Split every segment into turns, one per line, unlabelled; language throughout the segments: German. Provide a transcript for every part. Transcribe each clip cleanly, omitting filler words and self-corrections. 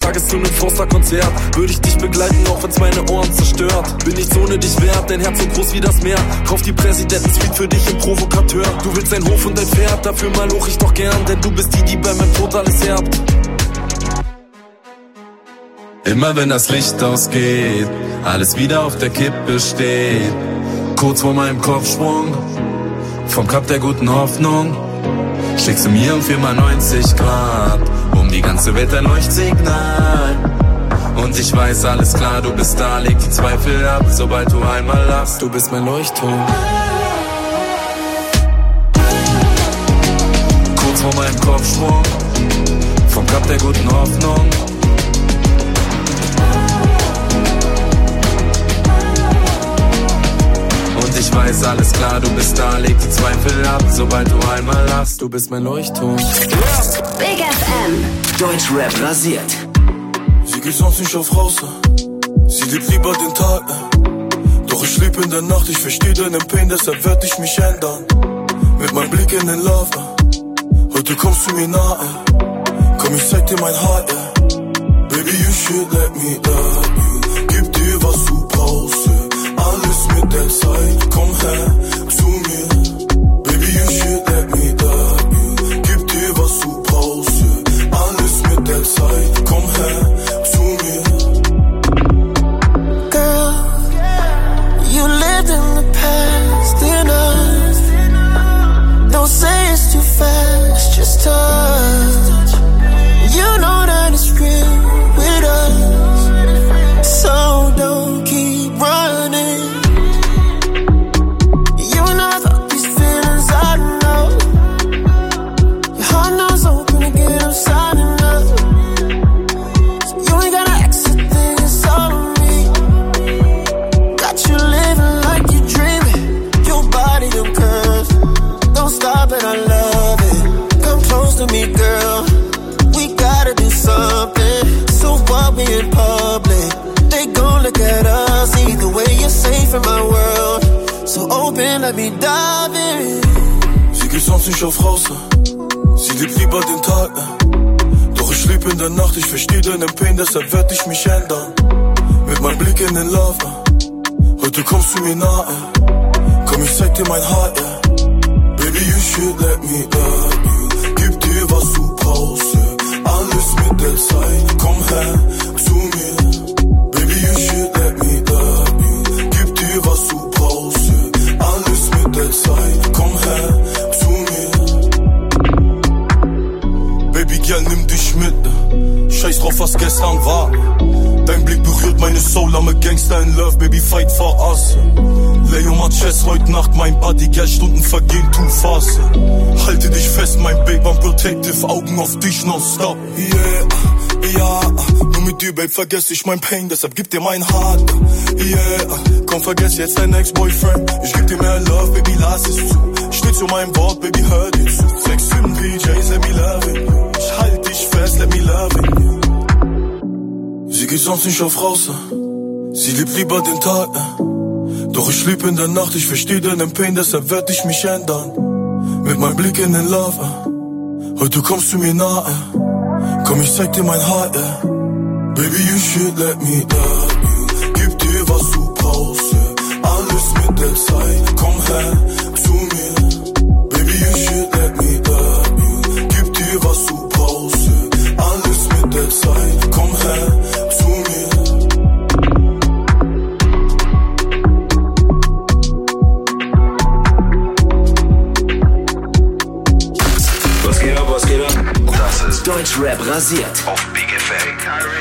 Tages zu nem Forster-Konzert. Würde ich dich begleiten, auch wenn's meine Ohren zerstört. Bin nichts ohne dich wert, dein Herz so groß wie das Meer. Kauf die Präsidenten-Suite für dich im Provokateur. Du willst ein Hof und ein Pferd, dafür mal hoch ich doch gern. Denn du bist die bei meinem Tod alles erbt. Immer wenn das Licht ausgeht, alles wieder auf der Kippe steht. Kurz vor meinem Kopfsprung, vom Kap der guten Hoffnung, schickst du mir um 4x90 Grad, um die ganze Welt ein Leuchtsignal. Und ich weiß, alles klar, du bist da, leg die Zweifel ab, sobald du einmal lachst. Du bist mein Leuchtturm. Kurz vor meinem Kopfsprung, vom Kap der guten Hoffnung. Und ich weiß, alles klar, du bist da, leg die Zweifel ab, sobald du einmal lachst. Du bist mein Leuchtturm.
Big FM.
Deutschrap rasiert.
Sie geht sonst nicht auf raus, sie lebt lieber den Tag, doch ich lebe in der Nacht, ich verstehe deinen Pain, deshalb werd ich mich ändern. Mit meinem Blick in den Love, heute kommst du mir nahe. Komm, ich zeig dir mein Haar, Baby, you should let me love you. Gib dir, was du brauchst, alles mit der Zeit. Komm her zu mir, Baby, you should let me love you. Gib dir, was du brauchst, alles mit der Zeit. Komm her zu mir.
Girl, you lived in the past, enough. Don't say it's too fast, just touch. You know that it's real with us, so don't keep running. You know about these feelings, I know. Your heart knows open again, I'm signing up. So you ain't gotta exit things all on me. Got you living like you're dreaming. Your body, them curves, don't stop it, I love it. Come close to me, girl. We gotta do something. So what we in public, they gon' look at us. Either way, you're safe in my world. So open, let me dive in.
Sie geht sonst nicht auf raus, sie lebt lieber den Tag, doch ich lebe in der Nacht, ich verstehe deinen Pain, deshalb werd ich mich ändern. Mit meinem Blick in den Love, heute kommst du mir nahe. Komm, ich zeig dir mein Haar, Baby, you should let me love you. Gib dir, was du brauchst, alles mit der Zeit. Komm her zu mir, Baby, you should let me love you. Gib dir, was du brauchst, alles mit der Zeit. Komm her zu mir. Baby, girl, nimm dich mit, scheiß drauf, was gestern war. Dein Blick berührt meine Soul, I'm a gangster in love, baby, fight for us. Lay on my chest, heute Nacht mein Body, girl, Stunden vergehen, too fast. Halte dich fest, mein Babe, I'm protective, Augen auf dich, non-stop. Yeah, ja, nur mit dir, Babe, vergess ich mein Pain, deshalb gib dir mein Heart. Yeah, komm, vergess jetzt dein Ex-Boyfriend, ich geb dir mehr Love, Baby, lass es zu. Steh zu meinem Wort, Baby, hör dir zu. 6'5 PJs, let me love it. Ich halt dich fest, let me love it. Sie geht sonst nicht auf raus, sie lebt lieber den Tag, doch ich lebe in der Nacht, ich verstehe deinen Pain, deshalb werd ich mich ändern. Mit meinem Blick in den Love, heute kommst du mir nahe. Komm, ich zeig dir mein Haar, Baby, you should let me love you. Gib dir, was du brauchst, alles mit der Zeit. Komm her zu mir, Baby, you should let me love you. Gib dir, was du brauchst, alles mit der Zeit. Komm her zu mir.
Was geht ab? Das ist Deutschrap rasiert
auf Big FM.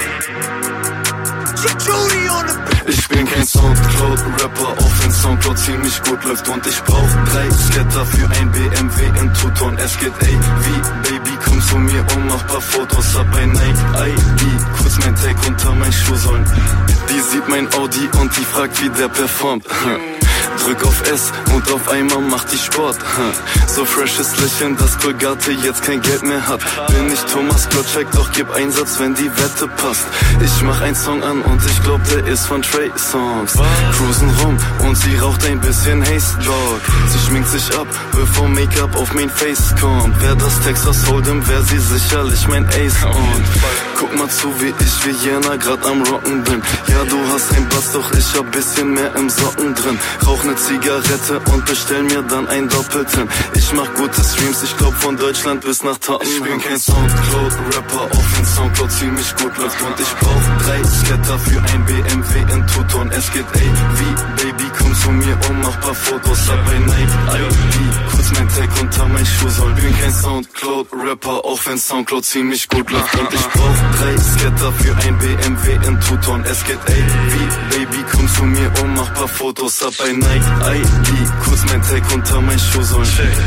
Ich bin kein Soundcloud-Rapper, auch wenn Soundcloud ziemlich gut läuft. Und ich brauch 3 Scatter für ein BMW in Tuton. Es geht wie Baby, komm zu mir und mach paar Fotos. Hab ein Nike-ID, kurz mein Tag unter mein Schuhsohlen. Die sieht mein Audi und die fragt, wie der performt. drück auf S und auf einmal macht die Sport. So freshes Lächeln, dass Colgate jetzt kein Geld mehr hat. Bin ich Thomas Gottschalk, doch gib Einsatz, wenn die Wette passt. Ich mach einen Song an und ich glaub, der ist von Trey Songs. Cruisen rum und sie raucht ein bisschen Haze Dog. Sie schminkt sich ab, bevor Make-up auf mein Face kommt. Wär das Texas Hold'em, wär sie sicherlich mein Ace. Und guck mal zu, wie ich wie Jena grad am Rocken bin. Ja, du hast ein Bass, doch ich hab bisschen mehr im Socken drin. Rauch ne Zigarette und bestell mir dann ein Doppelten. Ich mach gute Streams, ich glaub von Deutschland bis nach Tottenham. Ich bin kein Soundcloud-Rapper, auch wenn Soundcloud ziemlich gut läuft. Und ich brauch 3 Scatter für ein BMW in Tuton. Es geht wie Baby, komm zu mir und mach paar Fotos ab bei Nike. Kurz mein Tag unter mein Schuhsoll. Bin kein Soundcloud-Rapper, auch wenn Soundcloud ziemlich gut läuft. Und ich brauch 3 Scatter für ein BMW in Tuton. Es geht wie Baby, komm zu mir und mach paar Fotos ab bei Nike. Kurz mein Tag unter mein Schuhsoll.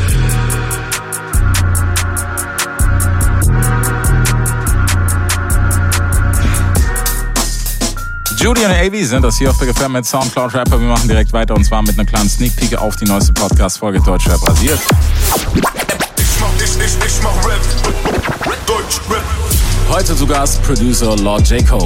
Judy und AV sind das hier auf Big FM mit Soundcloud Rapper. Wir machen direkt weiter und zwar mit einer kleinen Sneak Peek auf die neueste Podcast-Folge Deutschrap rasiert.
Ich mach Rap, Deutschrap.
Heute zu Gast Producer Lord Jaco.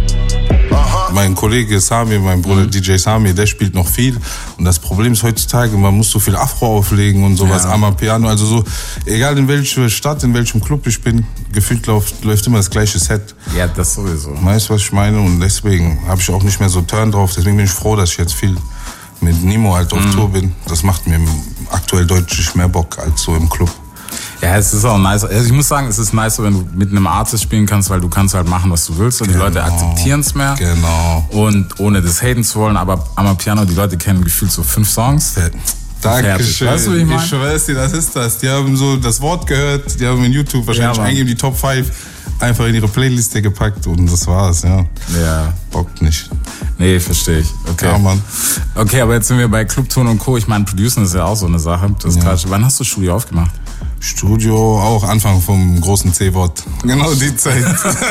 Mein Kollege Sami, mein Bruder DJ Sami, der spielt noch viel. Und das Problem ist heutzutage, man muss so viel Afro auflegen und sowas, Amapiano. Also so, egal in welcher Stadt, in welchem Club ich bin, gefühlt läuft immer das gleiche Set.
Ja, das sowieso.
Weißt du, was ich meine? Und deswegen habe ich auch nicht mehr so Turn drauf. Deswegen bin ich froh, dass ich jetzt viel mit Nemo halt auf Tour bin. Das macht mir aktuell deutlich mehr Bock als so im Club.
Ja, es ist auch nice. Also ich muss sagen, es ist nice, wenn du mit einem Artist spielen kannst, weil du kannst halt machen, was du willst und die Leute akzeptieren es mehr.
Genau.
Und ohne das haten zu wollen, aber Amapiano, die Leute kennen gefühlt so 5 Songs.
Dankeschön.
Weißt du, wie ich meine?
Ich schwör's dir, das ist das. Die haben so das Wort gehört, die haben in YouTube wahrscheinlich eingegeben, die Top 5 einfach in ihre Playliste gepackt und das war's, ja.
Ja.
Bockt nicht.
Nee, verstehe ich. Okay.
Ja, Mann.
Okay, aber jetzt sind wir bei Clubton und Co. Ich meine, Producen ist ja auch so eine Sache. Das ist Quatsch. Wann hast du Studio aufgemacht?
Studio auch Anfang vom großen C-Wort. Genau die Zeit.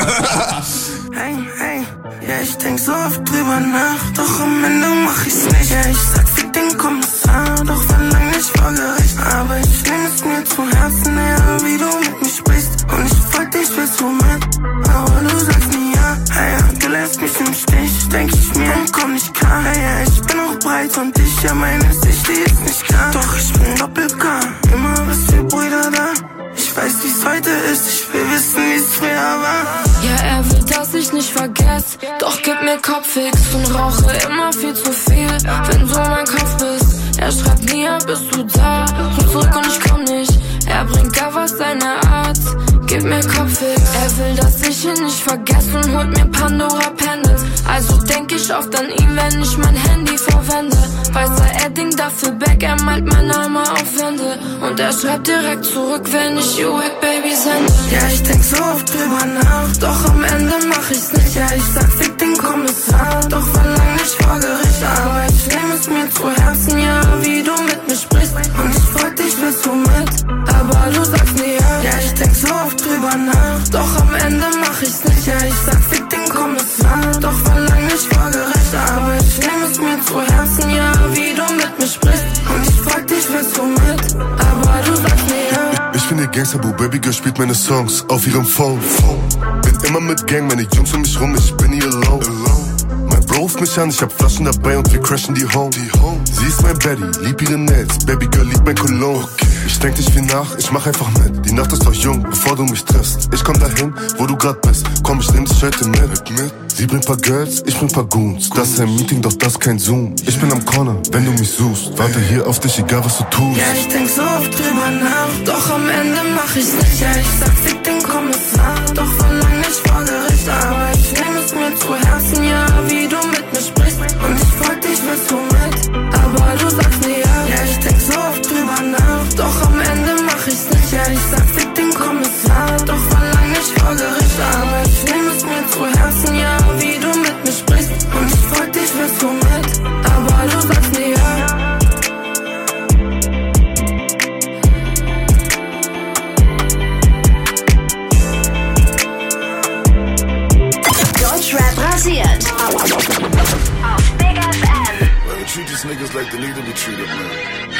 Hey, hey, ja, ich denk so oft drüber nach, doch am Ende mach ich's nicht. Ja, ich sag fick den Kommissar, doch verlang nicht vor Gericht. Aber ich nehm es mir zu Herzen, ja, wie du mit mir sprichst. Und ich frag dich, willst du mit? Aber du sagst nie ja. Hey, ja, du lässt mich im Stich, denk ich mir, komm nicht klar. Hey, ja, ich bin auch breit und ich, ja, meine Sicht, die ist nicht klar. Doch ich bin Doppel-K, immer was für Brüder da. Ich weiß, wie's heute ist, ich will wissen, wie's früher war.
Ja, er will, dass ich nicht vergesse, doch gib mir Kopfhix und rauche immer viel zu viel, wenn du mein Kopf bist. Er schreibt nie, bist du da, komm zurück und ich komm nicht. Er bringt gar was seine Art, gib mir Kopfhix. Er will, dass ich ihn nicht vergesse und holt mir Pandora Pendants. Also denk ich oft an ihn, wenn ich mein Handy verwende. Weißer Edding, dafür Back, er malt mein Name auf Wände. Und er schreibt direkt zurück, wenn ich You Wack Baby sende.
Ja, ich denk so oft drüber nach, doch am Ende mach ich's nicht. Ja, ich sag fick den Kommissar, doch verlang nicht vor Gericht. Aber ich nehm es mir zu Herzen, ja, wie du mit mir sprichst. Und ich frag dich, willst du mit? Aber du sagst nie ja. Ja, ich denk so oft drüber nach, doch am Ende mach ich's nicht. Ja, ich sag fick den Kommissar, doch verlang nicht vor Gericht. Aber ich nehm es mir zu Herzen, ja, wie du mit mir sprichst. Und ich frag dich, willst du mit? Aber du sagst nie ja.
Ich bin der Gangster-Boo, Baby Girl spielt meine Songs auf ihrem Phone. Bin immer mit Gang, meine Jungs um mich rum, ich bin nie alone. Mein Bro ruft mich an, ich hab Flaschen dabei und wir crashen die Home. Sie ist mein Baddie, lieb ihre Nets, Baby Girl liebt mein Cologne. Ich denk nicht viel nach, ich mach einfach mit. Die Nacht ist noch jung, bevor du mich triffst. Ich komm dahin, wo du grad bist. Komm, ich nehm dich heute mit. Sie bringt paar Girls, ich bring paar Goons. Das ist ein Meeting, doch das kein Zoom. Ich bin am Corner, wenn du mich suchst. Warte hier auf dich, egal was du tust.
Ja, ich denk so oft drüber nach, doch am Ende mach ich's nicht. Ja, ich sag fick den Kommissar, doch verlang nicht vor Gericht. Aber ich nehm es mir zu Herzen, ja, wie du mit mir sprichst. Und ich frag dich, willst du mit? Aber du sagst nie ja. Ja, ich denk so oft drüber nach, doch am Ende mach ich's nicht. Ja, ich sag fick den Kommissar, doch verlang nicht vor Gericht. Aber ich nehm es mir zu Herzen, ja, wie du mit mir sprichst. Und ich frag dich, willst du mit? Aber du sagst nie ja.
Deutschrap rasiert. Auf Big FM.
treat these niggas like they need to be treated, man.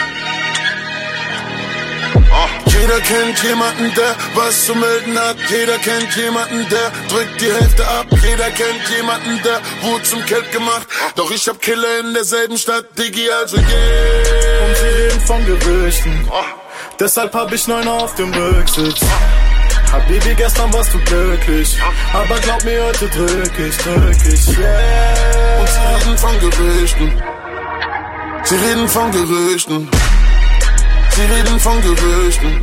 Jeder kennt jemanden, der was zu melden hat. Jeder kennt jemanden, der drückt die Hälfte ab. Jeder kennt jemanden, der wurde zum Geld gemacht. Doch ich hab Killer in derselben Stadt, Diggi, also yeah.
Und sie reden von Gerüchten, deshalb hab ich 9 auf dem Rücksitz. Habibi, gestern warst du glücklich, aber glaub mir, heute drück ich, yeah.
Und sie reden von Gerüchten, sie reden von Gerüchten. Sie reden von Gerüchten,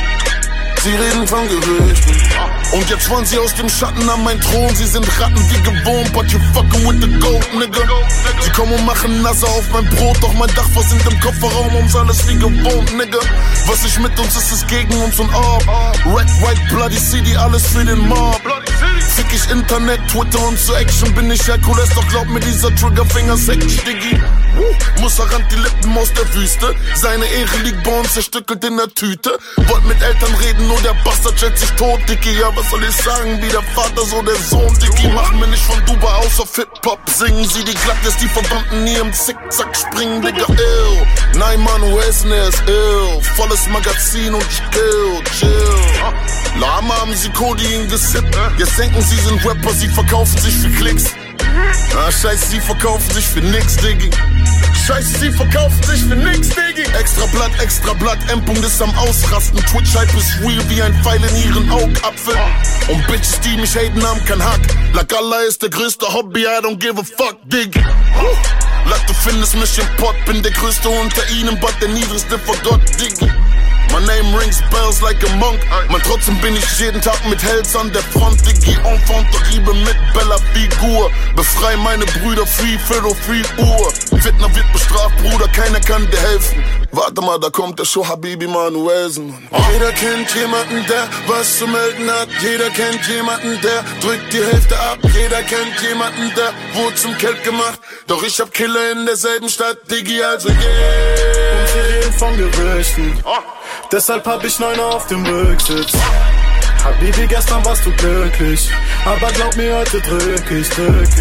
sie reden von Gerüchten. Und jetzt wollen sie aus dem Schatten an meinen Thron. Sie sind Ratten wie gewohnt, but you fucking with the goat, nigga. Sie kommen und machen Nasse auf mein Brot, doch mein Dach versinkt im Kofferraum, ums alles wie gewohnt, nigga. Was nicht mit uns ist, ist gegen uns und ab. Red, White, Bloody City, alles für den Mob. Fick ich Internet, Twitter und zur Action bin ich Herkules, doch glaub mir, dieser Triggerfinger sexy, Diggi. Musser rannt die Lippen aus der Wüste, seine Ehre liegt bei uns zerstückelt in der Tüte. Wollt mit Eltern reden, nur der Bastard schätzt sich tot, Diggi. Ja, was soll ich sagen, wie der Vater, so der Sohn, Diggi. Machen wir nicht von Dubai aus auf Hip-Hop, singen sie die glatt, dass die Verwandten nie im Zickzack springen, Digga, ill. Nein, Mann, Wesley ist ill. Volles Magazin und ich chill. Lama haben sie Codein gesippt, jetzt denken sie sind Rapper, sie verkaufen sich für Klicks. Ah, scheiße, sie verkaufen sich für nix, Diggi. Scheiße, sie verkaufen sich für nix, Diggi. Extra Blatt, M-Punkt ist am Ausrasten. Twitch-Hype ist real wie ein Pfeil in ihren Augapfel. Und Bitches, die mich haten, haben kein Hack. Like Allah ist der größte Hobby, I don't give a fuck, Diggi. Like du findest mich im Pott, bin der größte unter ihnen, but der niedrigste vor Gott, Diggi. My name rings bells like a monk. Man, trotzdem bin ich jeden Tag mit Hells an der Front. Diggi, Enfant, doch Liebe mit Bella Figur. Befrei meine Brüder, free Uhr. Fitner wird bestraft, Bruder, keiner kann dir helfen. Warte mal, da kommt der Show Habibi Manuelsen. Jeder kennt jemanden, der was zu melden hat. Jeder kennt jemanden, der drückt die Hälfte ab. Jeder kennt jemanden, der wurde zum Geld gemacht. Doch ich hab Killer in derselben Stadt, Diggi, also yeah.
Und sie reden von Gerüchten, deshalb hab ich 9 auf dem Rücksitz. Habibi, gestern warst du glücklich, aber glaub mir, heute drück ich,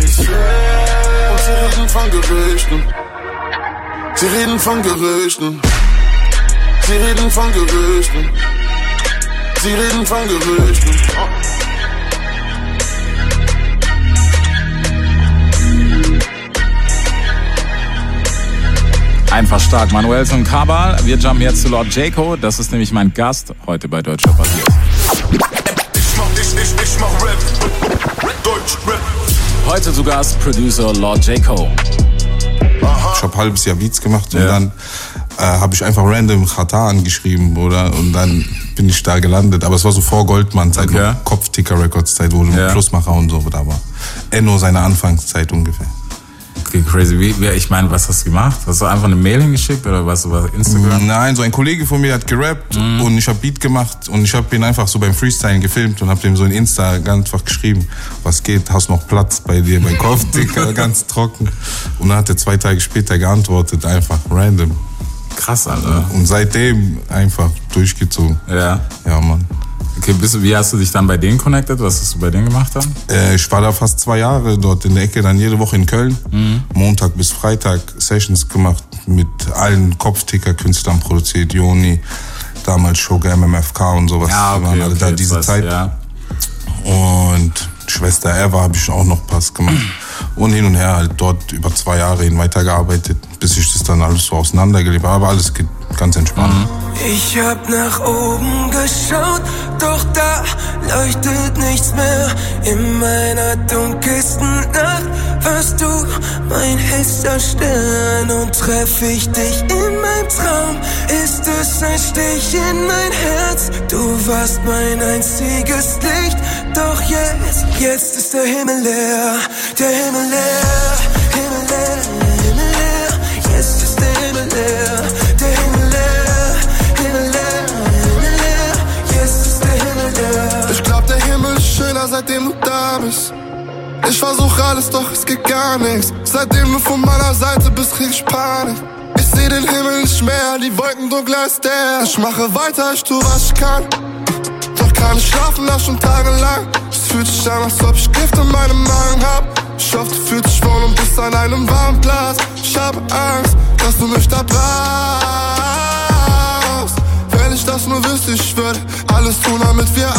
yeah.
Und sie reden von Gerüchten, sie reden von Gerüchten, sie reden von Gerüchten, sie reden von Gerüchten.
Einfach stark. Manuelsen und Kabal. Wir jumpen jetzt zu Lord Jaco. Das ist nämlich mein Gast heute bei Deutscher Basiert.
Ich mach Rap. Deutsch Rap.
Heute zu Gast Producer Lord Jaco.
Ich habe ein halbes Jahr Beats gemacht und dann habe ich einfach random Chata angeschrieben, oder? Und dann bin ich da gelandet. Aber es war so vor Goldman-Zeit, Kopfticker-Records-Zeit, wo Plusmacher und so da war. Enno seine Anfangszeit ungefähr.
Okay, crazy. Ich meine, was hast du gemacht? Hast du einfach eine Mail hingeschickt oder was über Instagram?
Nein, so ein Kollege von mir hat gerappt und ich habe Beat gemacht und ich habe ihn einfach so beim Freestylen gefilmt und habe dem so in Insta ganz einfach geschrieben, was geht, hast noch Platz bei dir beim Kopfticker, ganz trocken. Und dann hat er 2 Tage später geantwortet, einfach random.
Krass, Alter.
Und seitdem einfach durchgezogen.
Ja.
Ja, Mann.
Okay, wie hast du dich dann bei denen connected? Was hast du bei denen gemacht dann?
Ich war da fast 2 Jahre dort in der Ecke, dann jede Woche in Köln. Montag bis Freitag Sessions gemacht, mit allen Kopfticker-Künstlern produziert, Joni, damals Sugar, MMFK und sowas.
Ja, okay,
waren alle da diese Zeit.
Ja.
Und Schwester Eva habe ich auch noch Pass gemacht. Und hin und her halt dort über 2 Jahre hin weitergearbeitet, bis ich das dann alles so auseinandergelebt habe. Aber alles geht ganz entspannt.
Ich hab nach oben geschaut, doch da leuchtet nichts mehr. In meiner dunkelsten Nacht warst du mein hellster Stern. Und treff ich dich in meinem Traum, ist es ein Stich in mein Herz. Du warst mein einziges Licht, doch jetzt ist der Himmel leer. Der Himmel leer, Himmel leer, Himmel leer. Jetzt ist der Himmel leer, der Himmel leer, Himmel leer, Himmel leer. Jetzt ist der Himmel leer.
Ich glaub, der Himmel ist schöner, seitdem du da bist. Ich versuch alles, doch es geht gar nichts. Seitdem du von meiner Seite bist, krieg ich Panik. Ich seh den Himmel nicht mehr, die Wolken dunkler als der. Ich mache weiter, ich tu, was ich kann. Doch kann ich schlafen, das schon tagelang. Es fühlt sich an, als ob ich Gift in meinem Magen hab. Ich hoffe, du fühlst dich wohl und bist an einem warmen Platz. Ich hab Angst, dass du mich da brauchst. Wenn ich das nur wüsste, ich würde alles tun, damit wir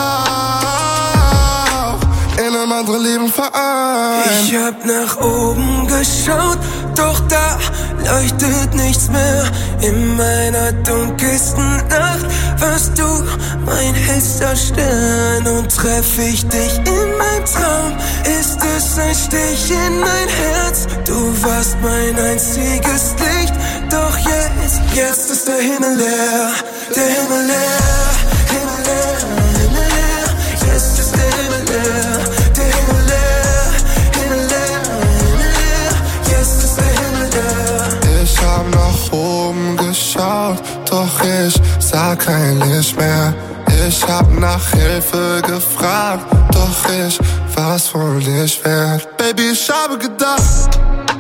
auch in einem anderen Leben vereint.
Ich hab nach oben geschaut, doch da leuchtet nichts mehr. In meiner dunkelsten Nacht warst du mein hellster Stern. Und treff ich dich in meinem Traum, ist es ein Stich in mein Herz. Du warst mein einziges Licht, doch jetzt ist der Himmel leer. Der Himmel leer, Himmel leer, Himmel leer. Jetzt ist der Himmel leer. Der Himmel leer, Himmel leer, Himmel leer. Jetzt ist der Himmel leer.
Ich hab nach oben geschaut, doch ich sah kein Licht mehr. Ich hab nach Hilfe gefragt, doch ich war's wohl nicht wert. Baby, ich habe gedacht,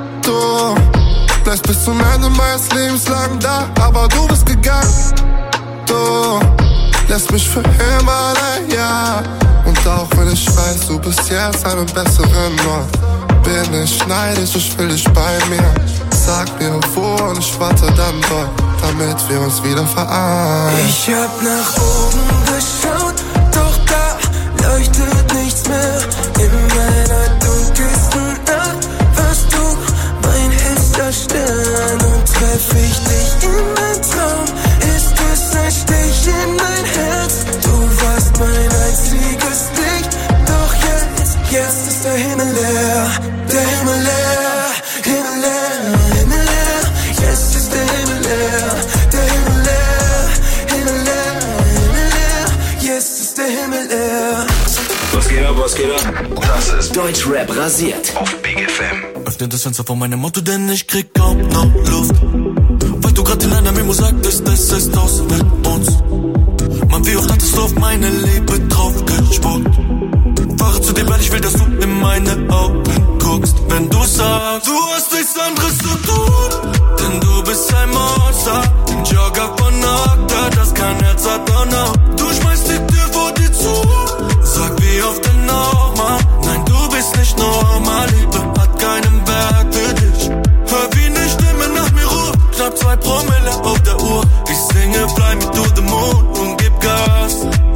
du bleibst bis zum Ende meines Lebens lang da, aber du bist gegangen. Du lässt mich für immer allein, ja. Und auch wenn ich weiß, du bist jetzt eine bessere Ort, bin ich neidisch, ich will dich bei mir. Sag mir wo und ich warte dann dort, damit wir uns wieder vereinen.
Ich hab nach oben geschaut, doch da leuchtet nichts mehr. In meiner dunkelsten Nacht warst du mein hellster Stern. Und treff ich dich in mein Traum, ist es ein Stich in mein Herz. Du warst mein einziges Licht, doch jetzt ist der Himmel leer. Der Himmel leer, Himmel leer, Himmel leer. Jetzt ist der Himmel leer. Der Himmel leer, Himmel leer, Himmel leer. Jetzt ist der Himmel leer.
Was geht ab, was geht ab? Das ist Deutschrap rasiert auf Big FM.
Öffne das Fenster von meinem Auto, denn ich krieg kaum noch Luft. Weil du grad in einer Memo sagtest, es ist aus mit uns. Mann, wie oft hattest du auf meine Liebe drauf gespuckt? Fahre zu dir, weil ich will, dass du in meine Augen guckst. Wenn du sagst, du hast nichts anderes zu tun, denn du bist ein Monster, ein Jogger von Okta, das kein Herz hat, oh no. Du schmeißt die Tür vor dir zu, sag wie oft denn nochmal. Nein, du bist nicht normal, Liebe hat keinen Wert für dich. Hör wie eine Stimme nach mir ruft, knapp 2 Promille auf der Uhr. Ich singe Fly Me to the Moon und gib Gas.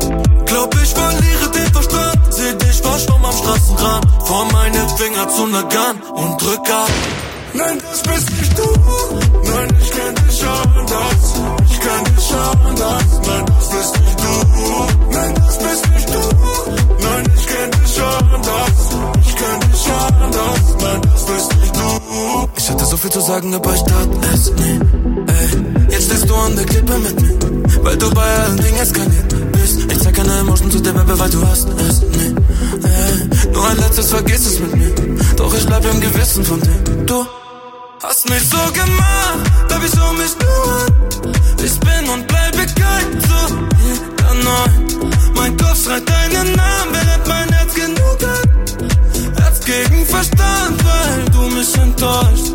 Glaub ich verliere den Verstand, seh dich verschwommen am Straßenrand. Vor meine Finger zu ner Gun und drück ab. Nein, das bist nicht du. Nein, ich kenn dich anders. Ich kenn dich anders. Nein, das bist nicht du. Nein, das bist nicht du. Nein, ich kenn dich anders. Ich kenn dich anders. Nein, das bist nicht du. Ich hatte so viel zu sagen, aber ich tat es nie. Ey, jetzt stehst du an der Klippe mit mir, weil du bei allen Dingen eskaliert bist. Ich zeig keine Emotionen zu dir, Baby, weil du hast es nie. Ey, nur ein letztes, vergiss es mit mir. Doch ich bleib im Gewissen von dir. Du hast mich so gemacht, Baby, schau mich nur an. Ich bin und bleibe kein so jeder Neun. Mein Kopf schreit deinen Namen, wer hat mein Herz genug hat? Herz gegen Verstand, weil du mich enttäuscht.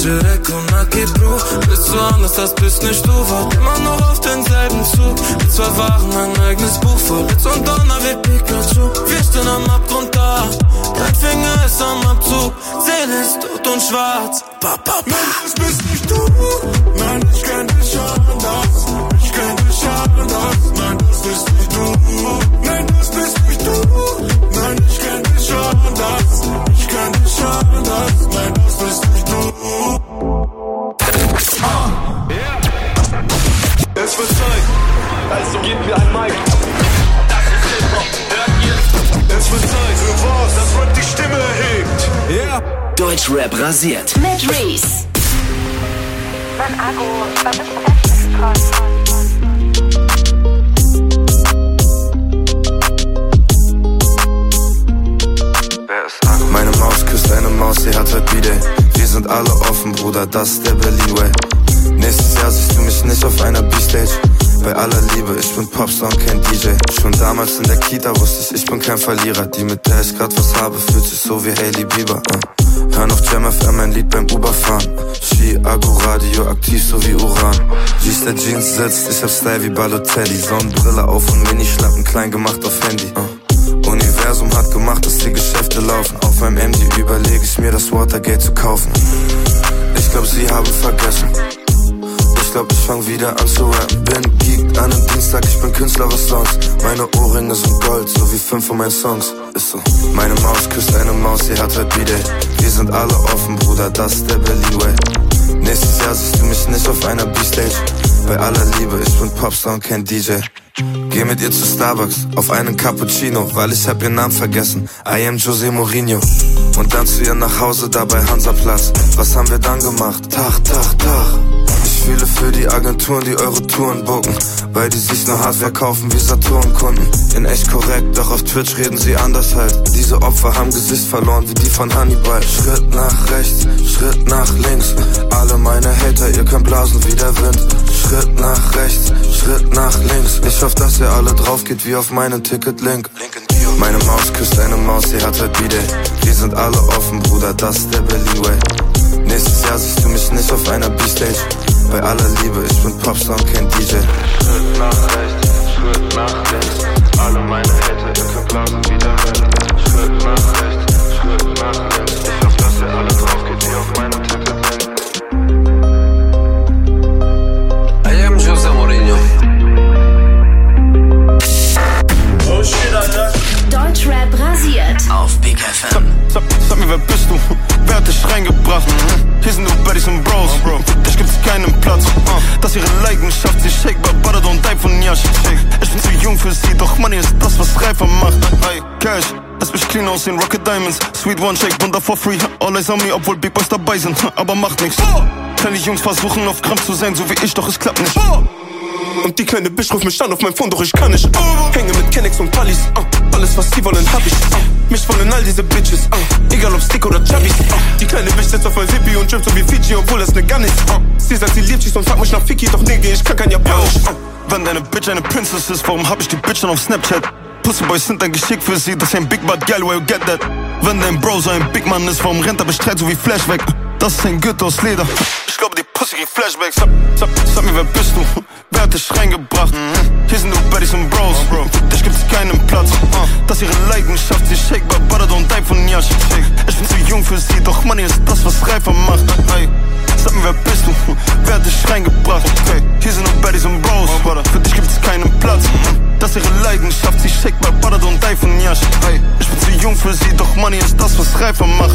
Bist du anders, das bist nicht du. Wart immer noch auf denselben Zug. Wir zwei waren ein eigenes Buch voll Blitz und Donner wie Pikachu. Wir stehen am Abgrund da, dein Finger ist am Abzug. Seele ist tot und schwarz. Nein, das bist nicht du. Nein, ich kenn dich anders. Ich kenn dich anders. Nein, das bist nicht du. Nein, das bist nicht du. Nein, ich kenn dich anders. Ich kenn dich anders. Nein, das bist nicht du.
Es wird Zeit, also gebt mir ein Mic. Das ist Hip-Hop, hört ihr? Es wird Zeit für was, das Rap die Stimme erhebt.
Yeah. Deutschrap rasiert.
Mit Reese.
Mein Akku, was ist dran?
Meine Maus küsst eine Maus, sie hat heute B-Day. Wir sind alle offen, Bruder, das ist der Berlin Way. Nächstes Jahr siehst du mich nicht auf einer B-Stage. Bei aller Liebe, ich bin Popstar und kein DJ. Schon damals in der Kita wusste ich bin kein Verlierer. Die, mit der ich grad was habe, fühlt sich so wie Hailey Bieber. Hören auf Jam FM ein Lied beim Uberfahren. Ski, Akku, Radio, aktiv so wie Uran. Wie ich der Jeans sitzt, ich hab Style wie Balotelli. Sonnenbrille auf und Minischlappen, klein gemacht auf Handy. Universum hat gemacht, dass die Geschäfte laufen. Auf meinem MD überlege ich mir, das Watergate zu kaufen. Ich Ich glaub, sie haben vergessen. Ich glaub, ich fang wieder an zu rappen. Bin geeked an einem Dienstag, ich bin Künstler, was sonst? Meine Ohrringe sind Gold, so wie 5 von meinen Songs. Ist so. Meine Maus küsst eine Maus, sie hat halt B-Day. Wir sind alle offen, Bruder, das ist der Berlin Way. Nächstes Jahr siehst du mich nicht auf einer B-Stage. Bei aller Liebe, ich bin Popstar und kein DJ. Geh mit ihr zu Starbucks, auf einen Cappuccino, weil ich hab ihren Namen vergessen. I am Jose Mourinho. Und dann zu ihr nach Hause, da bei Hansaplatz. Was haben wir dann gemacht? Tag. Ich fühle für die Agenturen, die eure Touren booken, weil die sich nur hart verkaufen wie Saturn-Kunden. In echt korrekt, doch auf Twitch reden sie anders halt. Diese Opfer haben Gesicht verloren wie die von Hannibal. Schritt nach rechts, Schritt nach links. Alle meine Hater, ihr könnt blasen wie der Wind. Schritt nach rechts, Schritt nach links. Ich hoffe, dass ihr alle drauf geht wie auf meinen Ticket-Link. Meine Maus küsst eine Maus, sie hat halt B-Day. Wir sind alle offen, Bruder, das ist der Berlin Way. Nächstes Jahr siehst du mich nicht auf einer B-Stage. Bei aller Liebe, ich bin Popstar und kein DJ. Schritt nach rechts, Schritt nach links. Alle meine Hater, ihr könnt blasen wie der Wind. Schritt nach rechts, Schritt nach links. Ich hoffe, dass ihr alle drauf geht wie auf meiner Ticket-Link. I am Jose Mourinho.
Oh shit, Alter.
Deutschrap rasiert.
Auf Big FM.
Sag mir, wer bist du? Wer hat dich reingebracht? Hier sind nur Baddies und Bros. Dich gibt's keinen Platz. Das ihre Leidenschaft, sie shake, but butter don't die von Yash. Ich bin zu jung für sie, doch Money ist das, was reifer macht. Hey, Cash, lass mich clean aussehen, Rocket Diamonds. Sweet One Shake, Wunder for free. All eyes on me, obwohl Big Boys dabei sind. Aber macht nix. Kleine Jungs versuchen auf Krampf zu sein, so wie ich, doch es klappt nicht. Und die kleine Bitch ruft mich an auf mein Phone, doch ich kann nicht. Hänge mit Kennex und Pallis. Alles, was sie wollen, hab ich. Mich wollen all diese Bitches. Egal ob Stick oder Chubbies. Die kleine Bitch sitzt auf mein Zippy und jumpt so wie Fiji, obwohl es ne Gun ist. Sie sagt, sie liebt sich und fragt mich nach Ficky, doch nigga, ich kann kein Japanisch. Wenn deine Bitch eine Princess ist, warum hab ich die Bitch dann auf Snapchat? Pussyboys sind ein Geschick für sie, das ist ein Big Bad Girl, where you get that? Wenn dein Bro so ein Big Man ist, warum rennt er bestreit so wie Flashback? Das ist ein Gürtel aus Leder. Ich glaube, die Pussy kriegt Flashbacks. Sag mir, wer bist du? Wer hat dich reingebracht? Hier sind nur Baddies und Bros. Für dich gibt's keinen Platz. Das ihre Leidenschaft, sie shake, but butter don't die von Yash. Ich bin zu jung für sie, doch Money ist das, was reifer macht. Hey, sag mir, wer bist du? Wer hat dich reingebracht? Okay, hier sind nur Baddies und Bros. Für dich gibt's keinen Platz. Das ihre Leidenschaft, sie shake, but butter don't die von Yash. Hey, ich bin zu jung für sie, doch Money ist das, was reifer macht.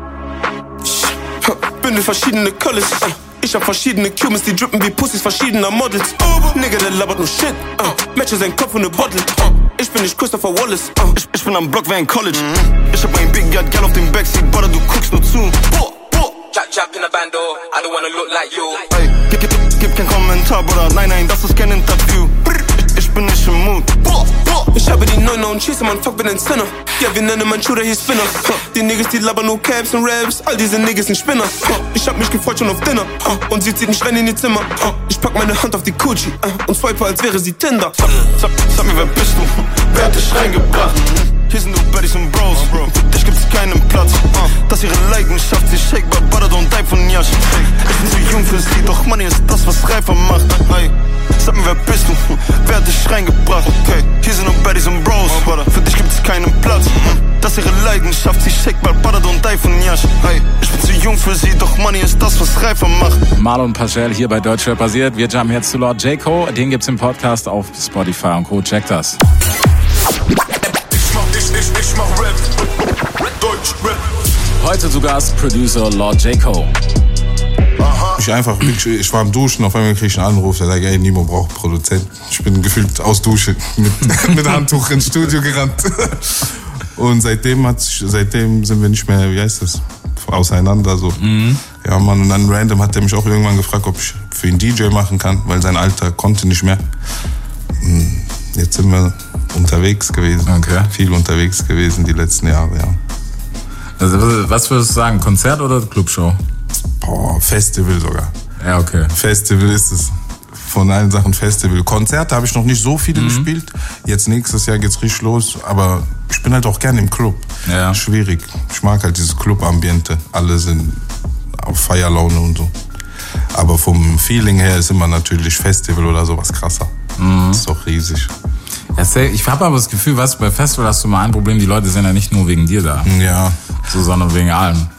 Bin in verschiedene Colors. Ich hab verschiedene Cumens, die drippen wie Pussys verschiedener Models. Nigga, der labert nur Shit. Matches sein Kopf und ne Bottle. Ich bin nicht Christopher Wallace. Ich bin am Block wie ein College. Ich hab ein Big Yard Girl auf dem Backseat, Butter, du guckst nur zu.
Chap in a bando, I don't wanna look like you.
Ey, gib kein Kommentar, Bruder. Nein, das ist kein Interview. Ich bin nicht im Mood. Ich habe die Neuner und schieße, man fuck, bin ein Sinner. Ja, wir nennen mein Shooter hier Spinner. Die Niggas, die labern nur Caps und Raps. All diese Niggas sind Spinner. Ich hab mich gefreut schon auf Dinner. Und sie zieht mich rein in ihr Zimmer. Ich pack meine Hand auf die Coochie und swipe, als wäre sie Tinder. Sag mir, wer bist du? Wer hat dich reingebracht? Hier sind nur Baddies und Bros. Für dich gibt's keinen Platz. Das ihre Leidenschaft, sie shake, but butter don't die von Yash. Ich bin zu jung für sie, doch Money ist das, was reifer macht. Hey, sag mir, wer bist du? Wer hat dich reingebracht? Okay, hier sind nur Baddies und Bros. Für dich gibt's keinen Platz. Das ihre Leidenschaft, sie shake, but butter don't die von Yash. Hey, ich bin zu jung für sie, doch Money ist das, was reifer macht.
Marlon Pagel hier bei Deutschrap basiert. Wir jumpen jetzt zu Lord Jaco. Den gibt's im Podcast auf Spotify und Co. Checkt das.
Ich mach Rap. Deutschrap.
Heute zu Gast Producer Lord Jaco.
Ich war am Duschen, auf einmal krieg ich einen Anruf, der sagt, ey, Nimo braucht Produzent. Ich bin gefühlt aus Dusche mit Handtuch ins Studio gerannt. Und seitdem sind wir nicht mehr, wie heißt das, auseinander so. Ja, Mann, und dann random hat er mich auch irgendwann gefragt, ob ich für ihn DJ machen kann, weil sein Alter konnte nicht mehr. Jetzt sind wir unterwegs gewesen. Okay. Viel unterwegs gewesen die letzten Jahre, ja.
Also, was würdest du sagen, Konzert oder Clubshow?
Boah, Festival sogar.
Ja, okay.
Festival ist es. Von allen Sachen Festival. Konzerte habe ich noch nicht so viele gespielt. Jetzt nächstes Jahr geht's richtig los. Aber ich bin halt auch gerne im Club. Ja. Schwierig. Ich mag halt dieses Club-Ambiente. Alle sind auf Feierlaune und so. Aber vom Feeling her ist immer natürlich Festival oder sowas krasser. Das ist doch riesig.
Ich habe aber das Gefühl, weißt du, bei Festival hast du mal ein Problem, die Leute sind ja nicht nur wegen dir da.
Ja.
So, sondern wegen allem.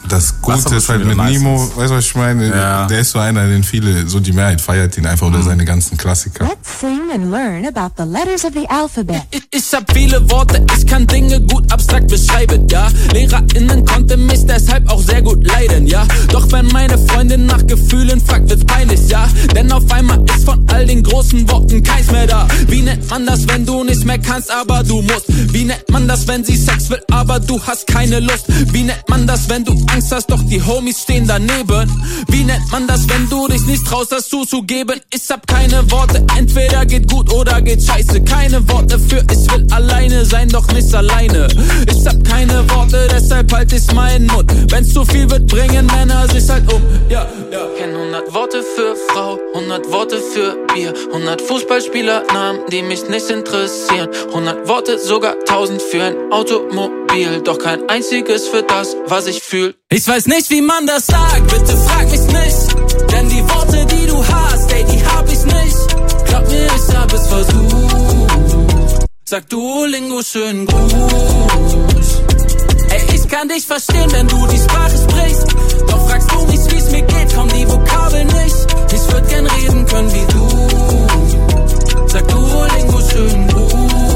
Das Gute ist halt mit Nemo, weißt du, was ich meine? Ja. Der ist so einer, den viele, so die Mehrheit feiert ihn einfach oder seine ganzen Klassiker.
Let's sing and learn about the letters of the alphabet.
Ich hab viele Worte, ich kann Dinge gut abstrakt beschreiben, ja. LehrerInnen konnten mich deshalb auch sehr gut leiden, ja. Doch wenn meine Freundin nach Gefühlen fragt, wird's peinlich, ja. Denn auf einmal ist von all den großen Worten keins mehr da. Wie nennt man das, wenn du nicht mehr kannst, aber du musst? Wie nennt man das, wenn sie Sex will, aber du hast keine Lust? Wie nennt man das, wenn du Angst hast, doch die Homies stehen daneben? Wie nennt man das, wenn du dich nicht traust, das zuzugeben? Ich hab keine Worte, entweder geht gut oder geht scheiße. Keine Worte für ich will alleine sein, doch nicht alleine. Ich hab keine Worte, deshalb halt ich meinen Mund. Wenn's zu viel wird, bringen Männer sich halt um. Ja, ja. Kenn 100 Worte für Frau, 100 Worte für Bier, 100 Fußballspielernamen, die mich nicht interessieren. 100 Worte, sogar 1000 für ein Automobil, doch kein einziges für das, was ich fühl. Ich weiß nicht, wie man das sagt, bitte frag mich nicht. Denn die Worte, die du hast, ey, die hab ich nicht. Glaub mir, ich hab es versucht. Sag Duolingo schönen Gruß. Ey, ich kann dich verstehen, wenn du die Sprache sprichst. Doch fragst du mich, wie's mir geht, kommen die Vokabeln nicht. Ich würd gern reden können wie du. Sag Duolingo schönen Gruß.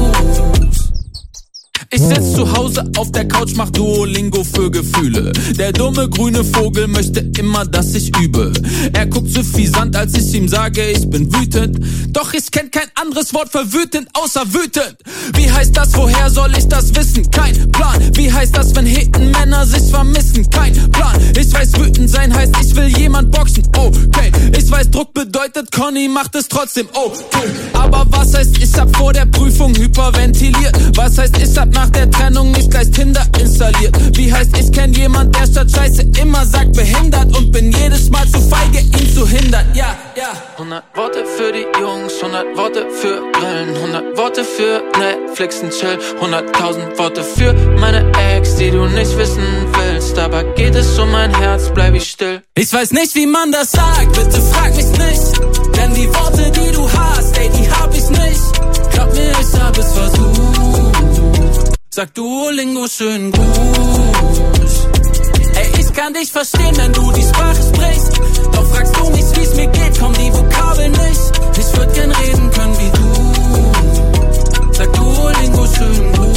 Ich sitz zu Hause auf der Couch, mach Duolingo für Gefühle. Der dumme grüne Vogel möchte immer, dass ich übe. Er guckt suffisant, als ich ihm sage, ich bin wütend. Doch ich kenn kein anderes Wort für wütend, außer wütend. Wie heißt das, woher soll ich das wissen? Kein Plan. Wie heißt das, wenn Heten Männer sich vermissen? Kein Plan. Ich weiß, wütend sein heißt, ich will jemand boxen. Okay. Ich weiß, Druck bedeutet, Conny macht es trotzdem. Okay. Aber was heißt, ich hab vor der Prüfung hyperventiliert? Was heißt, ich hab nach der Trennung nicht gleich Tinder installiert? Wie heißt, ich kenn jemand, der statt Scheiße immer sagt behindert und bin jedes Mal zu feige, ihn zu hindern. Ja, ja. 100 Worte für die Jungs, 100 Worte für Grillen, 100 Worte für Netflix und Chill, 100.000 Worte für meine Ex, die du nicht wissen willst. Aber geht es um mein Herz, bleib ich still. Ich weiß nicht, wie man das sagt, bitte frag mich nicht. Denn die Worte, die du hast, ey, die hab ich nicht. Glaub mir, ich hab es versucht. Sag Duolingo schönen Gruß. Ey, ich kann dich verstehen, wenn du die Sprache sprichst. Doch fragst du mich, wie's mir geht, kommen die Vokabeln nicht. Ich würd gern reden können wie du. Sag Duolingo schönen Gruß.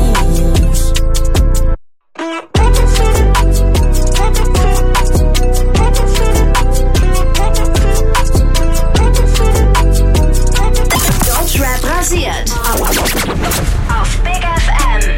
Deutschrap rasiert. Auf Big FM.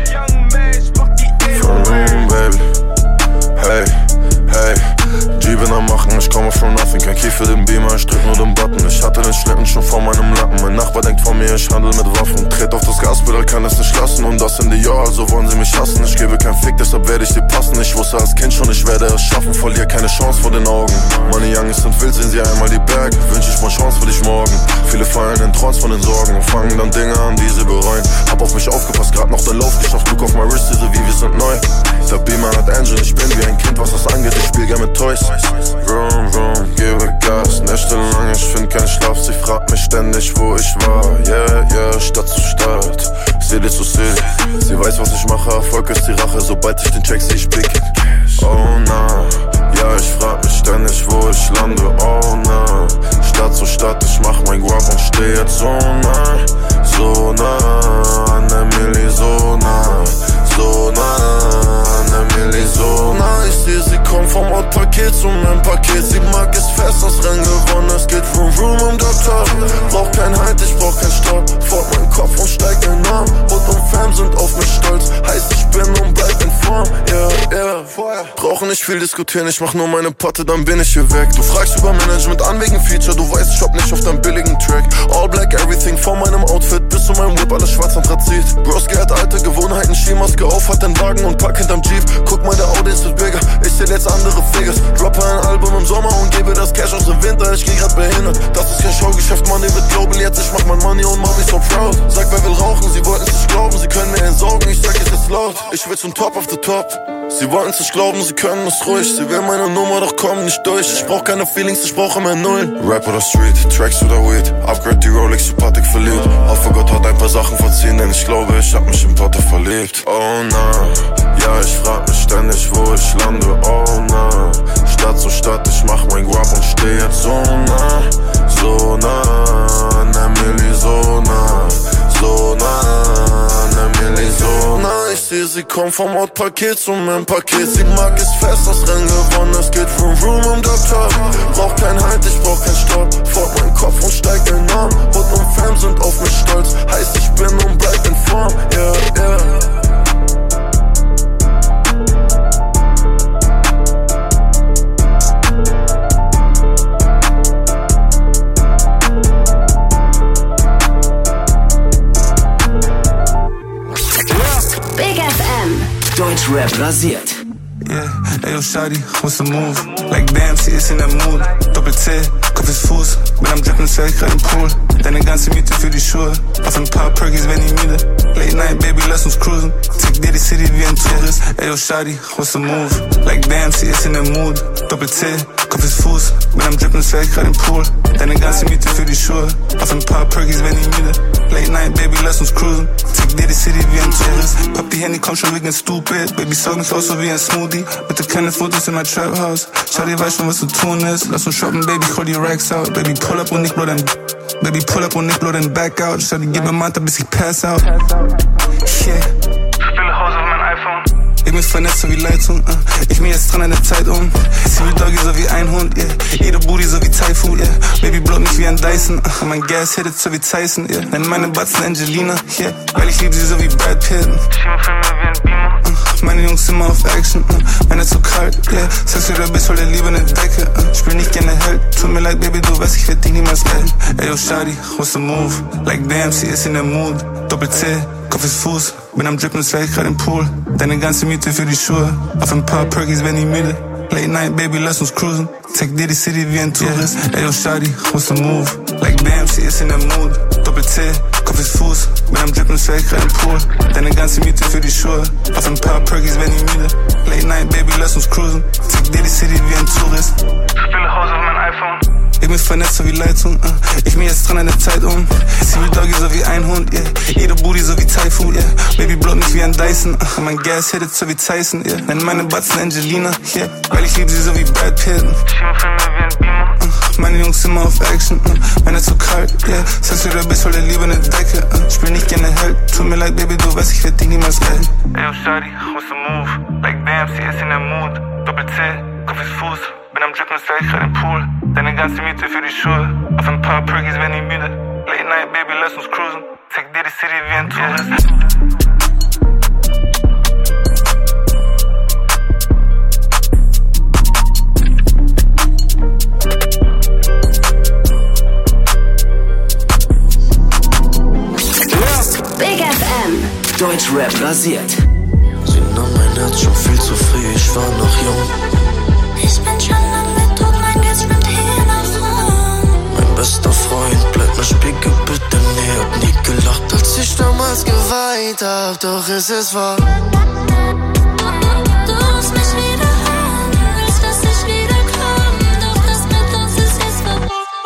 Baby. Hey, hey, G-Bin am Machen, ich komme from nothing. Kein Key für den Beamer, ich drück nur den Button. Ich hatte den Schlitten schon vor meinem Lappen. Mein Nachbar denkt von mir, ich handel mit Waffen. Tret auf das Gaspedal, kann es nicht lassen. Und das in die Jahr, also wollen sie mich hassen. Ich gebe kein Fick, deshalb werde ich dir passen. Ich wusste als Kind schon, ich werde es schaffen. Verliere keine Chance vor den Augen. Meine Youngins sind wild, sehen sie einmal die Berge. Wünsch ich mal Chance für dich morgen. Viele fallen in Trance von den Sorgen und fangen dann Dinge an, die sie bereuen. Hab auf mich aufgepasst, grad noch der Lauf. Ich auf Look auf my wrist, diese wie wir sind neu. Der Beamer hat Engine, ich bin wie ein Kind, was das angeht. Ich spiel gern mit Toys. Vroom, vroom, gebe Gas, nächtelang, ich find keinen Schlaf. Sie fragt mich ständig, wo ich war. Yeah, yeah, Stadt zu Stadt, City zu City. Sie weiß, was ich mache, Erfolg ist die Rache. Sobald ich den Check sehe, ich blick. Oh na, ja, ich frag mich ständig, wo ich lande. Oh na, Stadt zu Stadt, ich mach mein Guap und steh jetzt so nah an der Milli, so nah an der Milli, so nah. Ich seh, sie kommt vom Ort-Paket zu meinem Paket. Sie mag es fest, das Rennen gewonnen, es geht vroom vroom im Doktor. Brauch kein Halt, ich brauch kein Stopp. Fort mein Kopf und steig in Arm. Rund und Fam sind auf mich stolz. Heißt, ich bin und bleib in Form, yeah, yeah. Brauche nicht viel diskutieren, ich mach nur meine Patte, dann bin ich hier weg. Du fragst über Management an wegen Feature, du weißt, ich hab nicht auf deinem billigen Track. All black, everything, von meinem Outfit bis zu meinem Whip, alles schwarz Anthrazit. Broski hat alte Gewohnheiten, Skimaske auf, hat den Wagen und pack hinterm Jeep. Guck mal, der Audience wird bigger, ich zähl jetzt andere Figures. Droppe ein Album im Sommer und gebe das Cash aus dem Winter, ich geh grad behindert. Das ist kein Showgeschäft, Money wird global, jetzt ich mach mein Money und mach mich so proud. Sag, wer will rauchen, sie wollten es nicht glauben, sie können mir entsorgen, ich sag es jetzt laut. Ich will zum Top of the Top. Sie wollten es nicht glauben, sie können es ruhig. Sie will meine Nummer, doch kommen nicht durch. Ich brauch keine Feelings, ich brauche mehr Nullen. Rap oder Street, Tracks oder Weed. Upgrade die Rolex, Sympathik verliebt. Hoffe Gott hat ein paar Sachen verziehen, denn ich glaube, ich hab mich im Potter verliebt. Oh na, ja, ich frag mich ständig, wo ich lande. Oh
sie kommt vom Ort-Paket zum Paket. Sie mag es fest, das Rennen gewonnen, es geht from Room im Doktor. Brauch kein Halt, ich brauch kein Stopp. Fort mein Kopf und steig enorm. Hut und Fam sind auf mich stolz. Heißt, ich bin und bleib in Form, yeah, yeah.
Deutschrap rasiert.
Yeah, ey, yo, Shadi, what's the move? Like, damn, sie ist in der Mood. Doppel-C, Kopf ist Fuß. Bin am Drippen, fäll ich grad im Pool. Deine ganze Miete für die Schuhe. Auf ein paar Perkies, wenn ich müde. Late night, baby, lass uns cruisen. Zeig dir die City wie ein Tourist. Ey, yo, Shadi, what's the move? Like, damn, sie ist in der Mood. Doppel-C, Kopf ist Fuß. Bin am Drippen, fäll ich grad im Pool. Deine ganze Miete für die Schuhe. Auf ein paar Perkies, wenn ich müde. Late night, baby, lass uns cruisen. Zeig dir die City wie ein Tourist. Papi, Handy, komm schon wegen stupid. Baby, saug mich aus so wie ein Smoothie. Bitte keine Fotos in mein Trap House. Shawty weiß schon, was zu tun ist. Lass uns shoppen, baby, hol die Racks out. Baby, pull up und ich blow den Baby, pull up und ich blow den Back out. Shawty, gib mir Manta, bis ich pass out. Yeah.
Viele Hause auf mein iPhone.
Ich mich vernetzt so wie Leitung, Ich mir jetzt dran an der Zeit um. Sie wie Doggy, so wie ein Hund, yeah. Jede Booty so wie Typhoon, yeah. Baby, blow mich wie ein Dyson, Mein Gas hittet so wie Tyson, yeah. Nenn meine Batzen Angelina, yeah. Weil ich lieb sie so wie Brad Pitt. Meine Jungs immer auf Action, Meine zu kalt, yeah. Sex für der Bitch, hol der Liebe ne Decke, Spiel nicht gerne Held, tut mir leid, Baby, du weißt, ich werd dich niemals melden. Ey, yo, Shadi, what's the move? Like, damn, sie ist in der Mood. Doppel-C, Kopf ist Fuß. Bin am Drippen, fäll ich grad im Pool. Deine ganze Miete für die Schuhe. Auf ein paar Perkies, wenn ich müde. Late night, baby, lass uns cruisen. Zeig dir die City wie ein Tourist. Ey, yo, Shadi, what's the move? Like, damn, sie ist in der Mood. Doppel-C, Kopf ist Fuß. Bin am Drippen, fäll ich grad im Pool. Deine ganze Miete für die Schuhe. Auf ein paar Perkies, wenn ich müde. Late night, baby, lass uns cruisen. Zeig dir die City wie ein Tourist.
Viele Hause auf mein iPhone.
Ich mich vernetzt so wie Leitung, Ich mir jetzt dran an der Zeit um. Sie wie Doggy, so wie ein Hund, yeah. Jede Booty so wie Typhoon, yeah. Baby, blow mich wie ein Dyson, Mein Gas hittet so wie Tyson, yeah. Nenn meine Batzen Angelina, yeah. Weil ich lieb sie so wie Brad Pitt. Meine Jungs immer auf Action, Meine zu kalt, yeah. Sex für der Bitch, hol der Liebe ne Decke, Spiel nicht gerne Held, tut mir leid, Baby, du weißt, ich werd dich niemals melden.
Ey, yo, Shadi, what's the move? Like, damn, sie ist in der Mood. Doppel-C, Kopf ist Fuß. Bin am Drippen, fäll ich grad im Pool. Deine ganze Miete für die Schuhe. Auf ein paar Perkies, wenn ich müde. Late night, baby, lass uns cruisen. Zeig dir die City wie ein Tourist.
Big FM. Deutschrap rasiert.
Sie nahm mein Herz schon viel zu früh, ich war noch jung.
Ich bin schon lange tot, mein Herz schwimmt hier nach Rom.
Mein bester Freund bleibt mir Spiegel bitte näher. Hab nie gelacht, als ich damals geweint hab, doch es ist wahr.
Du rufst mich wieder an, willst, dass ich wiederkomm, doch das mit uns ist jetzt vorbei.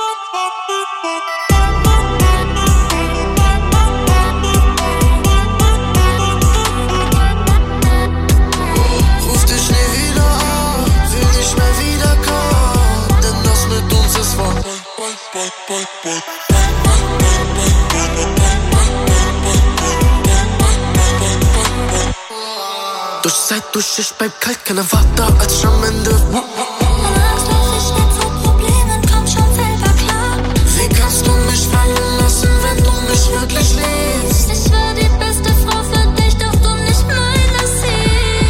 Ruf dich nie wieder an, will nicht mehr wiederkommen, denn das mit uns ist wahr. Durch Zeit, durch ich bleib kalt, keine Watte als ich am Ende.
Angst auf, ich werd vor Problemen, komm schon selber klar.
Wie kannst du mich fallen lassen, wenn du mich wirklich liebst?
Ich war die beste Frau für dich, doch du nicht meine sie.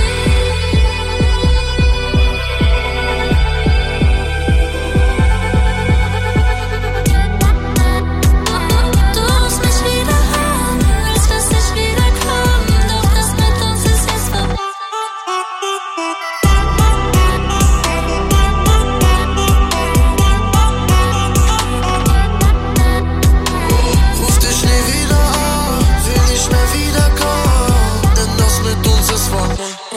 Du rufst mich wieder an, willst, dass ich wiederkomm, doch das mit uns ist jetzt vorbei.
Ruf dich nie wieder an, will nicht mehr wiederkommen, denn das mit uns ist wahr.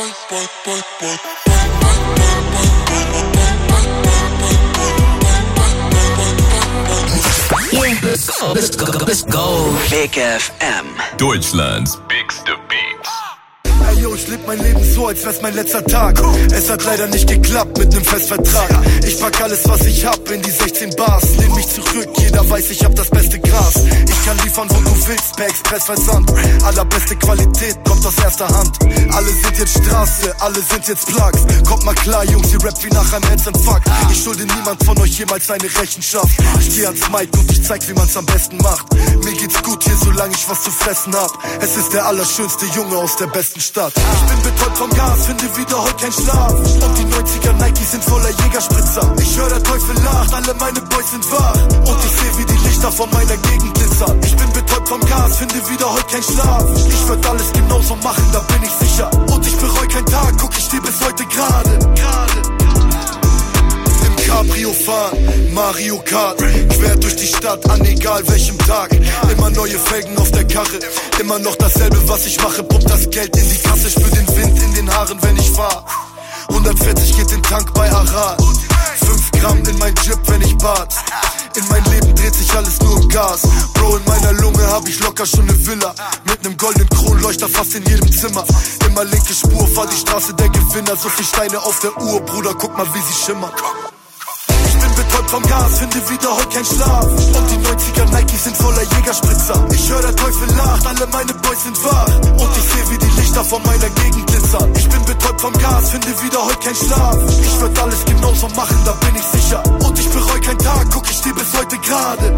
Let's go. Big FM.
Deutschlands Bigste Beats.
Ey, yo, ich leb
mein Leben so, als wär's mein letzter Tag. Es hat leider nicht geklappt mit nem Festvertrag. Ich pack alles, was ich hab, in die 16 Bars. Lehn mich zurück, jeder weiß, ich hab das beste Gras. Ich kann liefern, wo du willst, per Expressversand. Allerbeste Qualität, kommt aus erster Hand. Alle sind jetzt Straße, alle sind jetzt Plugs. Kommt mal klar, Jungs, ihr rappt wie nach einem Herzinfarkt. Ich schulde niemand von euch jemals eine Rechenschaft. Ich geh ans Mic und ich zeig, wie man's am besten macht. Mir geht's gut hier, solange ich was zu fressen hab. Es ist der allerschönste Junge aus der besten Stadt. Ich bin betäubt vom Gas, finde wieder heute kein Schlaf. Und die 90er Nikes sind voller Jägerspritzer. Ich höre der Teufel lacht, alle meine Boys sind wach. Und ich seh, wie die Lichter von meiner Gegend glitzern. Ich bin betäubt vom Gas, finde wieder heute kein Schlaf. Ich würd alles genauso machen, da bin ich sicher. Und ich bereu keinen Tag, guck ich dir bis heute gerade. Im Cabrio fahren, Mario Kart, quer durch die Stadt, an egal welchem Tag. Immer neue Felgen auf der Karre, immer noch dasselbe, was ich mache. Pump das Geld in die Kasse, spür den Wind in den Haaren, wenn ich fahr. 140 geht den Tank bei Aral. 5 Gramm in mein Jeep, wenn ich bad. In mein Leben dreht sich alles nur um Gas. Bro, in meiner Lunge hab ich locker schon ne Villa. Mit nem goldenen Kronleuchter fast in jedem Zimmer. Immer linke Spur, fahr die Straße der Gewinner. So viel Steine auf der Uhr, Bruder, guck mal wie sie schimmern. Ich bin betäubt vom Gas, finde wieder heute kein Schlaf. Und die 90er Nikes sind voller Jägerspritzer. Ich höre der Teufel lacht, alle meine Boys sind wach. Und ich seh, wie die Lichter von meiner Gegend glitzern. Ich bin betäubt vom Gas, finde wieder heute kein Schlaf. Ich würd alles genauso machen, da bin ich sicher. Und ich bereu keinen Tag, guck ich dir bis heute gerade.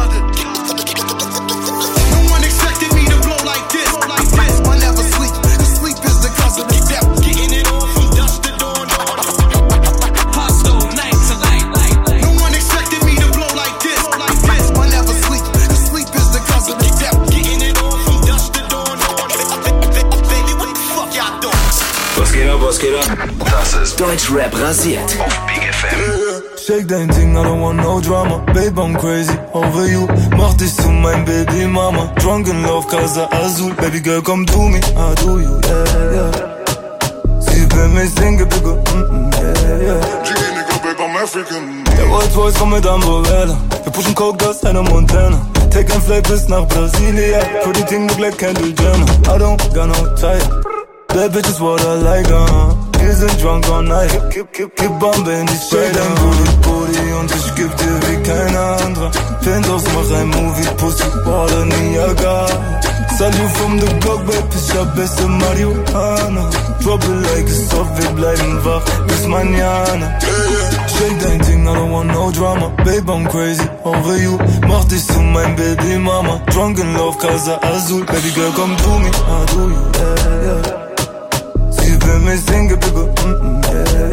No one expected me to blow like this. I never sleep. The sleep is the cause of the death. Getting it on from dusk to dawn. Hustle, night to light. No one expected me to blow like this. I never sleep. The sleep is the cause of the death. Getting it on from dusk to dawn. Baby, what the fuck y'all doing?
Was geht ab, was geht ab? Das ist Deutschrap rasiert auf Big FM.
Shake dein Ding, I don't want no drama. Babe, I'm crazy over you. Mach dich zu mein Baby Mama. Drunk in love, Casa Azul. Baby girl, come to me, I do you, yeah, yeah. Sie will mich singen, Bigger, yeah, yeah.
Nigga, babe, I'm African.
Der Rolls-Royce kommt mit Umbrella. Wir pushen Coke, das eine Montana. Take ein Flight bis nach Brasilia. Für die Ting look like Kendall Jenner. I don't got no time. That bitch is what I like, Wir sind drunk all night. Keep Bombe in die Shade. Dein Booty und ich geb dir wie kein anderer. Penthouse, mach ein Movie, Pussy, Water, Niagara. Salute from the Block, Babe, ich hab beste Marihuana. Drop it like it's off, wir bleiben wach bis mañana. Shake dein Ding, I don't want no drama. Babe, I'm crazy over you. Mach dich zu mein Baby Mama. Drunk in love, Casa Azul. Baby girl, come to me, I do you, yeah, yeah. Sie will mich singen, Bigger, yeah,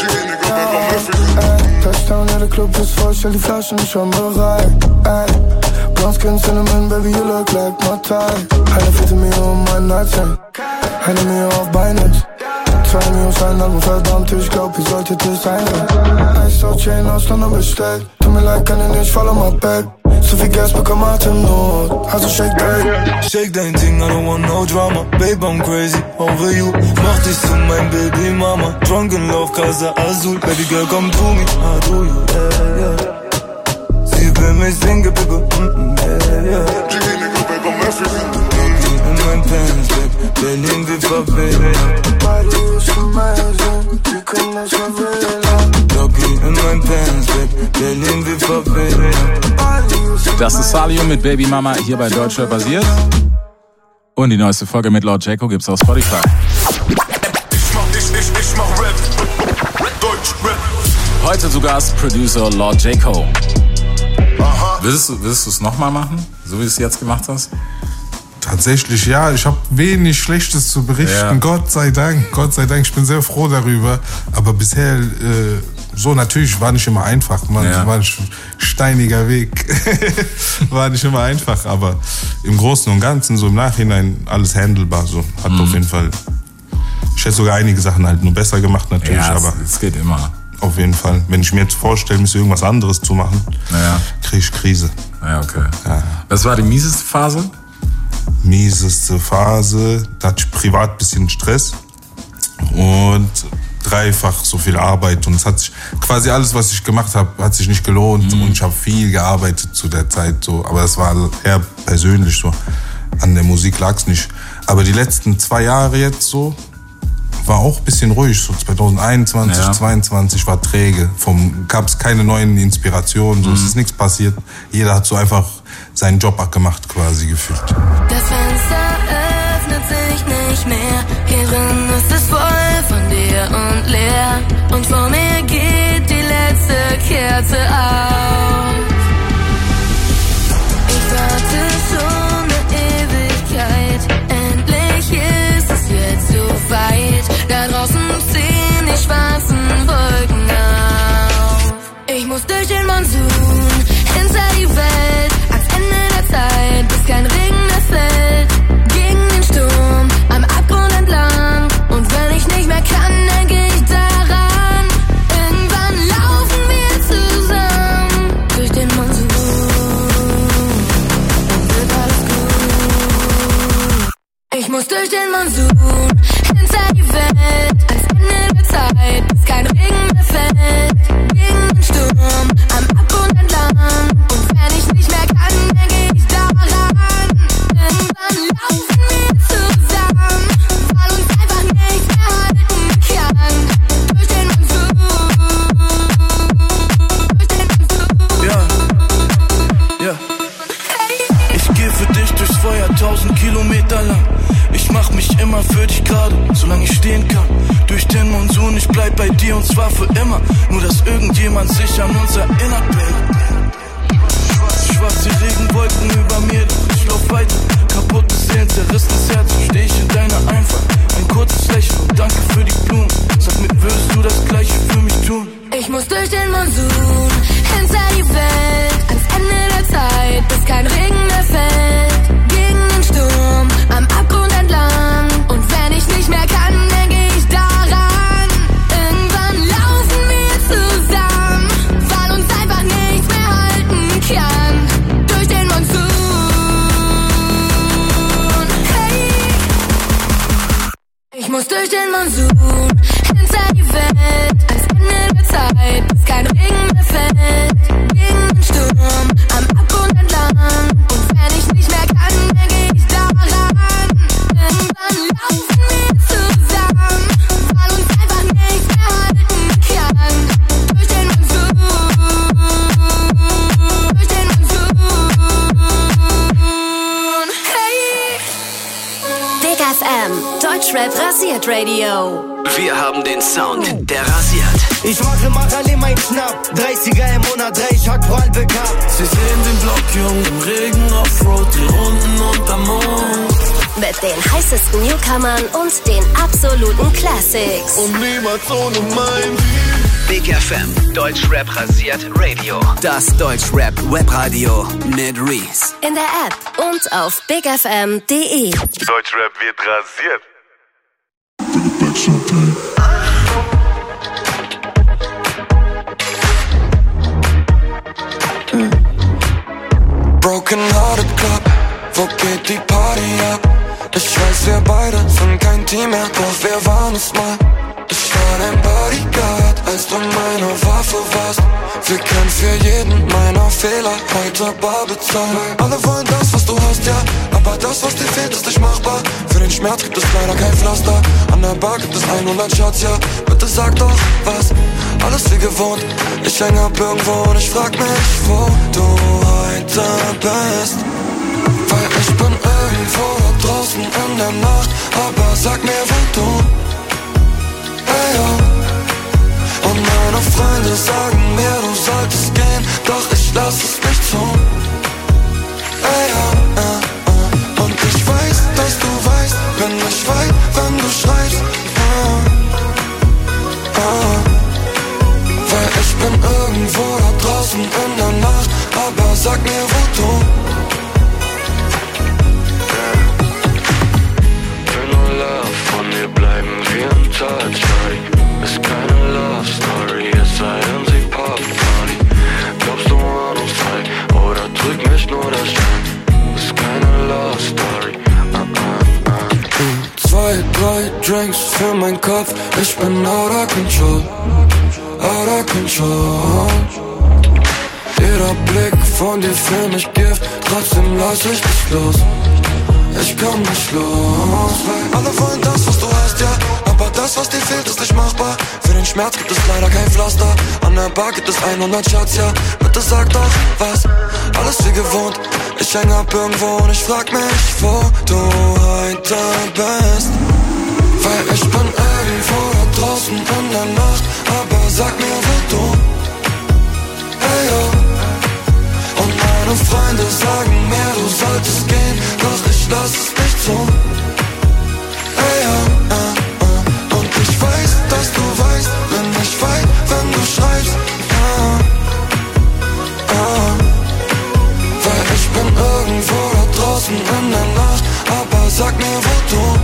yeah.
Touchdown, ja, der Club ist voll, stell die Flaschen schon bereit. Brown Skin Cinnamon, baby, you look like my type. Eine Fette mir um mein Nightstand, eine mir auf Binance. 2 Millionen sein Album, verdammt, ich glaub, ihr solltet es einrennen. Ice Out Chain aus London bestellt, tut mir leid, kann ich nicht, follow my back. So viel Gas bekomm Atemnot, also shake dein.
Shake dein Ding, I don't want no drama. Babe, I'm crazy over you. Mach dich zu mein Baby Mama. Drunk in love, Casa Azul. Baby girl, come to me, I do you, yeah, yeah. Sie will mich singen, Bigger, yeah, yeah. In mein Pants, babe, Berlin wie Favela.
Body is amazing, wir können das verwählen.
Doggy in mein Pants, babe, Berlin wie Favela.
Das ist Salio mit Baby Mama hier bei Deutschrap basiert. Und die neueste Folge mit Lord Jayco gibt's auf Spotify.
Ich mach Rap. Deutschrap.
Heute zu Gast Producer Lord Jayco. Willst du es nochmal machen, so wie du es jetzt gemacht hast?
Tatsächlich, ja. Ich habe wenig Schlechtes zu berichten. Ja. Gott sei Dank. Gott sei Dank. Ich bin sehr froh darüber. Aber bisher, so natürlich war nicht immer einfach. War ein steiniger Weg. War nicht immer einfach. Aber im Großen und Ganzen, so im Nachhinein, alles handelbar. So. Hat auf jeden Fall, ich hätte sogar einige Sachen halt nur besser gemacht natürlich.
Ja,
aber
es geht immer.
Auf jeden Fall. Wenn ich mir jetzt vorstelle, müsste irgendwas anderes zu machen, kriege ich Krise.
Ja, okay. Ja. Was war die mieseste Phase?
Mieseste Phase, da hatte ich privat ein bisschen Stress und dreifach so viel Arbeit und es hat sich quasi alles, was ich gemacht habe, hat sich nicht gelohnt und ich habe viel gearbeitet zu der Zeit so, aber das war eher persönlich so, an der Musik lag's nicht. Aber die letzten 2 Jahre jetzt so, war auch ein bisschen ruhig. So 2021, 2022 war träge. Gab es keine neuen Inspirationen, so es ist nichts passiert. Jeder hat so einfach seinen Job gemacht, quasi gefühlt.
Das Fenster öffnet sich nicht mehr. Hier drin ist es voll von dir und leer. Und vor mir geht die letzte Kerze auf. Ich warte schon eine Ewigkeit. Endlich ist es jetzt so weit. Da draußen ziehen die schwarzen Wolken auf. Ich muss durch den Monsun, hinter die Welt. Ans Ende der Zeit, bis kein Regen mehr fällt. Gegen den Sturm, am Abgrund entlang. Und wenn ich nicht mehr kann, dann geh ich daran. Irgendwann laufen wir zusammen durch den Monsun. Dann wird alles gut. Ich muss durch den Monsun, hinter die Welt. Ans Ende der Zeit, bis kein Regen mehr fällt. Gegen den Sturm, am Abgrund entlang. Und wenn ich nicht mehr kann, dann geh ich daran. Irgendwann laufen wir zusammen, weil uns einfach nichts mehr halten kann. Durch den
Ja. Ich geh für dich durchs Feuer 1000 Kilometer lang. Ich mach mich immer für dich gerade, solange ich stehen kann. Durch den Monsun, ich bleib bei dir und zwar für immer. Nur, dass irgendjemand sich an uns erinnert, baby. Schwarze Regenwolken über mir, doch ich lauf weiter. Kaputtes Seelen, zerrissenes Herz, steh ich in deiner Einfahrt. Ein kurzes Lächeln und danke für die Blumen. Sag mir, würdest du das Gleiche für mich tun?
Ich muss durch den Monsun, hinter die Welt. Ans Ende der Zeit, bis kein Regen mehr fällt. Gegen den Sturm, am Abgrund entlang. Und wenn ich nicht mehr kann, dann geh ich daran. Irgendwann laufen wir zusammen, weil uns einfach nichts mehr halten kann. Durch den Monsun. Hey. Ich muss durch den Monsun, hinter die Welt. Ans Ende der Zeit, bis kein Regen mehr fällt. Gegen den Sturm, am Abgrund entlang. Und wenn ich nicht mehr kann, dann geh ich daran. Irgendwann laufen wir zusammen, weil uns einfach nichts mehr halten kann. Durch den Monsun, durch den Monsun. Hey.
Big FM, Deutschrap rasiert Radio.
Wir haben den Sound, der rasiert.
Ich mache Marale mein Schnapp, 30er im Monat, 3 Hack voll bekannt.
Sie sehen den Block jung im Regen Offroad, die Runden unterm Mond.
Mit den heißesten Newcomern und den absoluten Classics.
Und niemals ohne mein
Big FM, Deutschrap rasiert Radio. Das Deutschrap Webradio mit Reese.
In der App und auf bigfm.de.
Deutschrap wird rasiert.
Broken Hearted Club, wo geht die Party ab? Ich weiß, wir beide sind kein Team mehr, doch wir waren es mal. Ich war dein Bodyguard, als du meine Waffe warst. Wir können für jeden meiner Fehler heute bar bezahlen. Alle wollen das, was du hast, ja, aber das, was dir fehlt, ist nicht machbar. Für den Schmerz gibt es leider kein Pflaster. An der Bar gibt es 100 Shots, ja, bitte sag doch was. Alles wie gewohnt, ich häng ab irgendwo und ich frag mich, wo du heute bist. Weil ich bin irgendwo da draußen in der Nacht, aber sag mir, wo du. Hey, yo. Und meine Freunde sagen mir, du solltest gehen, doch ich lass es nicht zu. Hey, yo. Und ich weiß, dass du weißt, bin ich weit, wenn du schreibst. Weil ich bin irgendwo da draußen in der Nacht, aber sag mir, wo du.
Von dir bleiben wir im Touch, ist keine Love Story, es sei denn sie Pop Party. Glaubst du an uns zwei oder trügt mich nur der Schein? Ist keine Love Story.
2, 3 Drinks für meinen Kopf, ich bin out of control, out of control. Jeder Blick von dir für mich Gift, trotzdem lass ich dich los. Ich komm nicht los, weil alle wollen das, was du hast, ja, aber
das, was dir fehlt, ist nicht machbar. Für den Schmerz gibt es leider kein Pflaster. An der Bar gibt es 100 Shots, ja. Bitte sag doch was, alles wie gewohnt. Ich häng ab irgendwo und ich frag mich, wo du heute bist. Weil ich bin irgendwo da draußen in der Nacht, aber sag mir, wo du. Hey yo. Und meine Freunde sagen mir, du solltest gehen, doch ich lass es nicht zu. Hey yo. Und ich weiß, dass du weißt, bin ich weit, wenn du schreibst. Weil ich bin irgendwo da draußen in der Nacht, aber sag mir, wo du.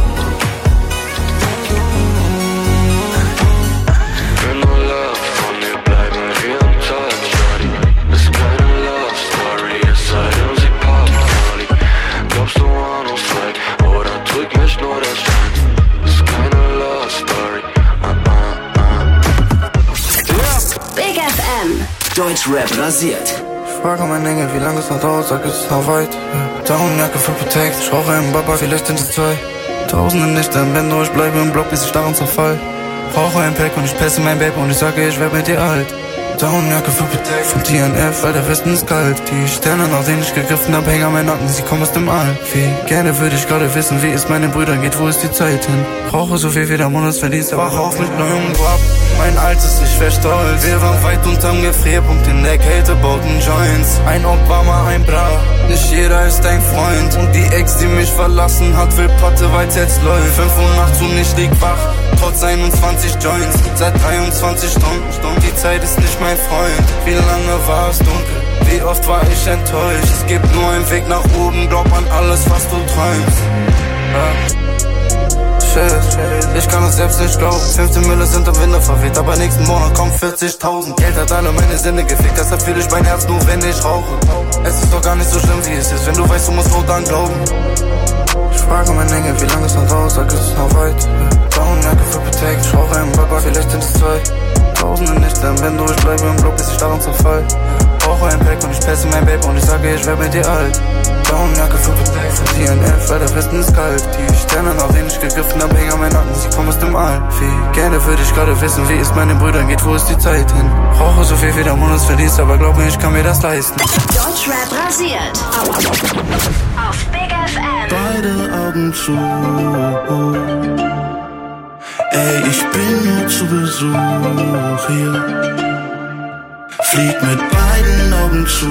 Wenn nur Love von mir bleiben wir im Touch, Shawty. Ist keine Love Story, es sei denn sie Party. Glaubst du an uns zwei oder trügt mich nur der Schein? Ist keine Love Story,
Big FM.
Deutschrap rasiert.
Ich frage mein Engel, wie lange es noch dauert, sag es ist noch weit. Downjacke für Protect, ich rauche einen Baba, vielleicht sind es 2. Tausende Nächte im Bänder, ich bleibe im Block, bis ich daran zerfall. Rauche ein Pack und ich pesse mein Baby und ich sage, ich werd mit dir alt. Downjacke für Protect vom TNF, weil der Westen ist kalt. Die Sterne, nach denen ich gegriffen hab, hängen an meinen Nacken, sie kommen aus dem All. Wie gerne würde ich gerade wissen, wie es meinen Brüdern geht, wo ist die Zeit hin? Rauche so viel wie der Monatsverdienst, wach auf mit neuem Guap. Mein Altes, ich wär stolz. Wir waren weit unterm Gefrierpunkt, in der Kälte bauten Joints. Ein Obama, ein Bra, nicht jeder ist dein Freund. Und die Ex, die mich verlassen hat, will Patte, weil's jetzt läuft. 5 Uhr nachts und ich lieg wach, trotz 21 Joints. Seit 23 Stunden, die Zeit ist nicht mein Freund. Wie lange war es dunkel, wie oft war ich enttäuscht. Es gibt nur einen Weg nach oben, glaub an alles, was du träumst. Ich kann es selbst nicht glauben. 15 Mille sind im Winter verweht, aber nächsten Monat kommen 40.000. Geld hat alle meine Sinne gefickt, deshalb fühle ich mein Herz nur, wenn ich rauche. Es ist doch gar nicht so schlimm, wie es ist, wenn du weißt, du musst nur dann glauben. Ich frage mein Engel, wie lange es noch dauert, sag es ist noch weit. Downjacke für Protect, ich rauche einen Baba, vielleicht sind es 2. Tausende Nächte im Bänder, ich bleibe im Block, bis ich daran zerfall. Rauche ein Pack und ich pesse mein Baby und ich sage, ich werd mit dir alt. Downjacke für Protect von TNF, weil der Westen ist kalt. Die Sterne, nach denen ich gegriffen hab, hängen an meinen Nacken, sie kommen aus dem All. Wie gerne würde ich gerade wissen, wie es meinen Brüdern geht, wo ist die Zeit hin? Rauche so viel wie der Monatsverdienst, aber glaub mir, ich kann mir das leisten.
Deutschrap rasiert. Auf Big FM.
Beide Augen zu. Ey, ich bin nur zu Besuch hier. Flieg mit beiden Augen zu.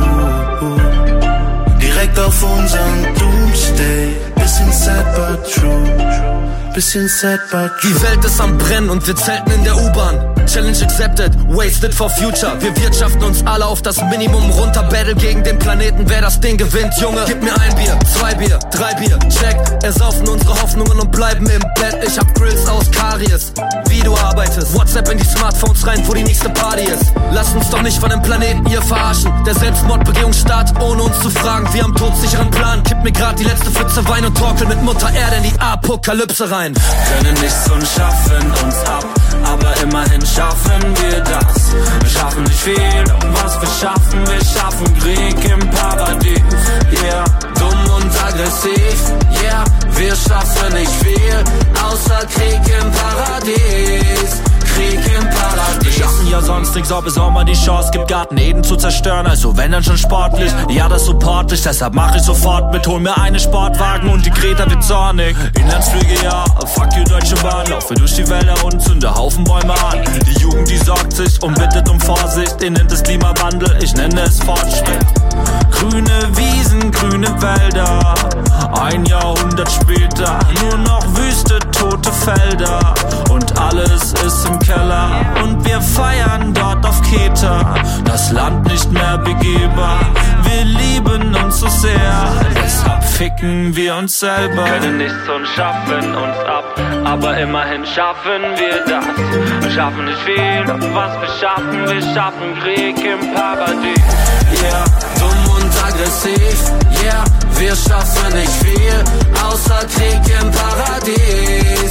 Direkt auf unseren Doomsday. Bisschen sad but true. Bisschen sad but true.
Die Welt ist am Brennen und wir zelten in der U-Bahn. Challenge accepted, wasted for future. Wir wirtschaften uns alle auf das Minimum runter. Battle gegen den Planeten, wer das Ding gewinnt, Junge. Gib mir 1 Bier, 2 Bier, 3 Bier, check. Ersaufen unsere Hoffnungen und bleiben im Bett. Ich hab Grills aus Karies, wie du arbeitest. WhatsApp in die Smartphones rein, wo die nächste Party ist. Lass uns doch nicht von dem Planeten hier verarschen. Der Selbstmordbegehung startet, ohne uns zu fragen. Wir haben todsicheren Plan. Kipp mir grad die letzte Pfütze Wein und torkel mit Mutter Erde in die Apokalypse rein.
Können nichts und schaffen uns ab, aber immerhin schaffen wir das. Wir schaffen nicht viel, doch was wir schaffen Krieg im Paradies. Yeah, dumm und aggressiv, yeah, wir schaffen nicht viel, außer Krieg im Paradies. Krieg im Paradies.
Wir schaffen ja sonst nichts, ob es auch mal die Chance gibt, Garten Eden zu zerstören, also wenn dann schon sportlich. Ja, das support ich, deshalb mach ich sofort mit. Hol mir einen Sportwagen und die Greta wird zornig. Inlandsflüge, ja, fuck you Deutsche Bahn. Laufe durch die Wälder und zünde Haufen Bäume an. Die Jugend, die sorgt sich und bittet um Vorsicht. Ihr nennt es Klimawandel, ich nenne es Fortschritt. Grüne Wiesen, grüne Wälder. Ein Jahrhundert später, nur noch Wüste, tote Felder. Und alles ist im Keller und wir feiern dort auf Kreta. Das Land nicht mehr begehbar, wir lieben uns so sehr. Deshalb ficken wir uns selber.
Können nichts und schaffen uns ab, aber immerhin schaffen wir das. Wir schaffen nicht viel, doch was wir schaffen Krieg im Paradies. Yeah, dumm und aggressiv, yeah, wir schaffen nicht viel, außer Krieg im Paradies.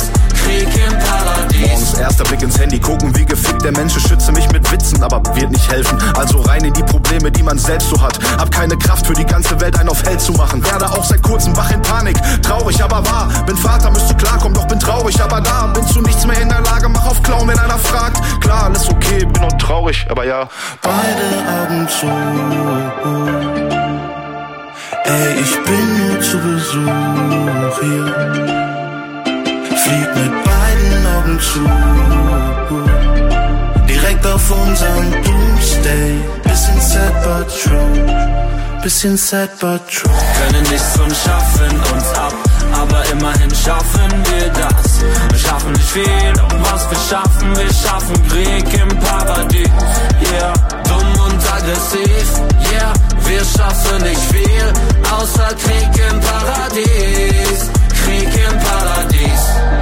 Krieg im Paradies.
Morgens erster Blick ins Handy, gucken wie gefickt der Mensch, schütze mich mit Witzen, aber wird nicht helfen. Also rein in die Probleme, die man selbst so hat. Hab keine Kraft für die ganze Welt einen auf Held zu machen. Werde auch seit kurzem wach in Panik, traurig, aber wahr. Bin Vater, müsste klarkommen, doch bin traurig, aber da. Bin zu nichts mehr in der Lage, mach auf Clown, wenn einer fragt. Klar, alles okay, bin auch traurig, aber ja.
Beide Augen zu. Ey, ich bin nur zu Besuch hier. Flieg mit beiden Augen zu. Direkt auf unseren Doomsday. Bisschen sad but true. Bisschen sad but true.
Können nichts und schaffen uns ab, aber immerhin schaffen wir das. Wir schaffen nicht viel, doch was wir schaffen Krieg im Paradies. Yeah, dumm und aggressiv, yeah, wir schaffen nicht viel, außer Krieg im Paradies. Krieg im Paradies.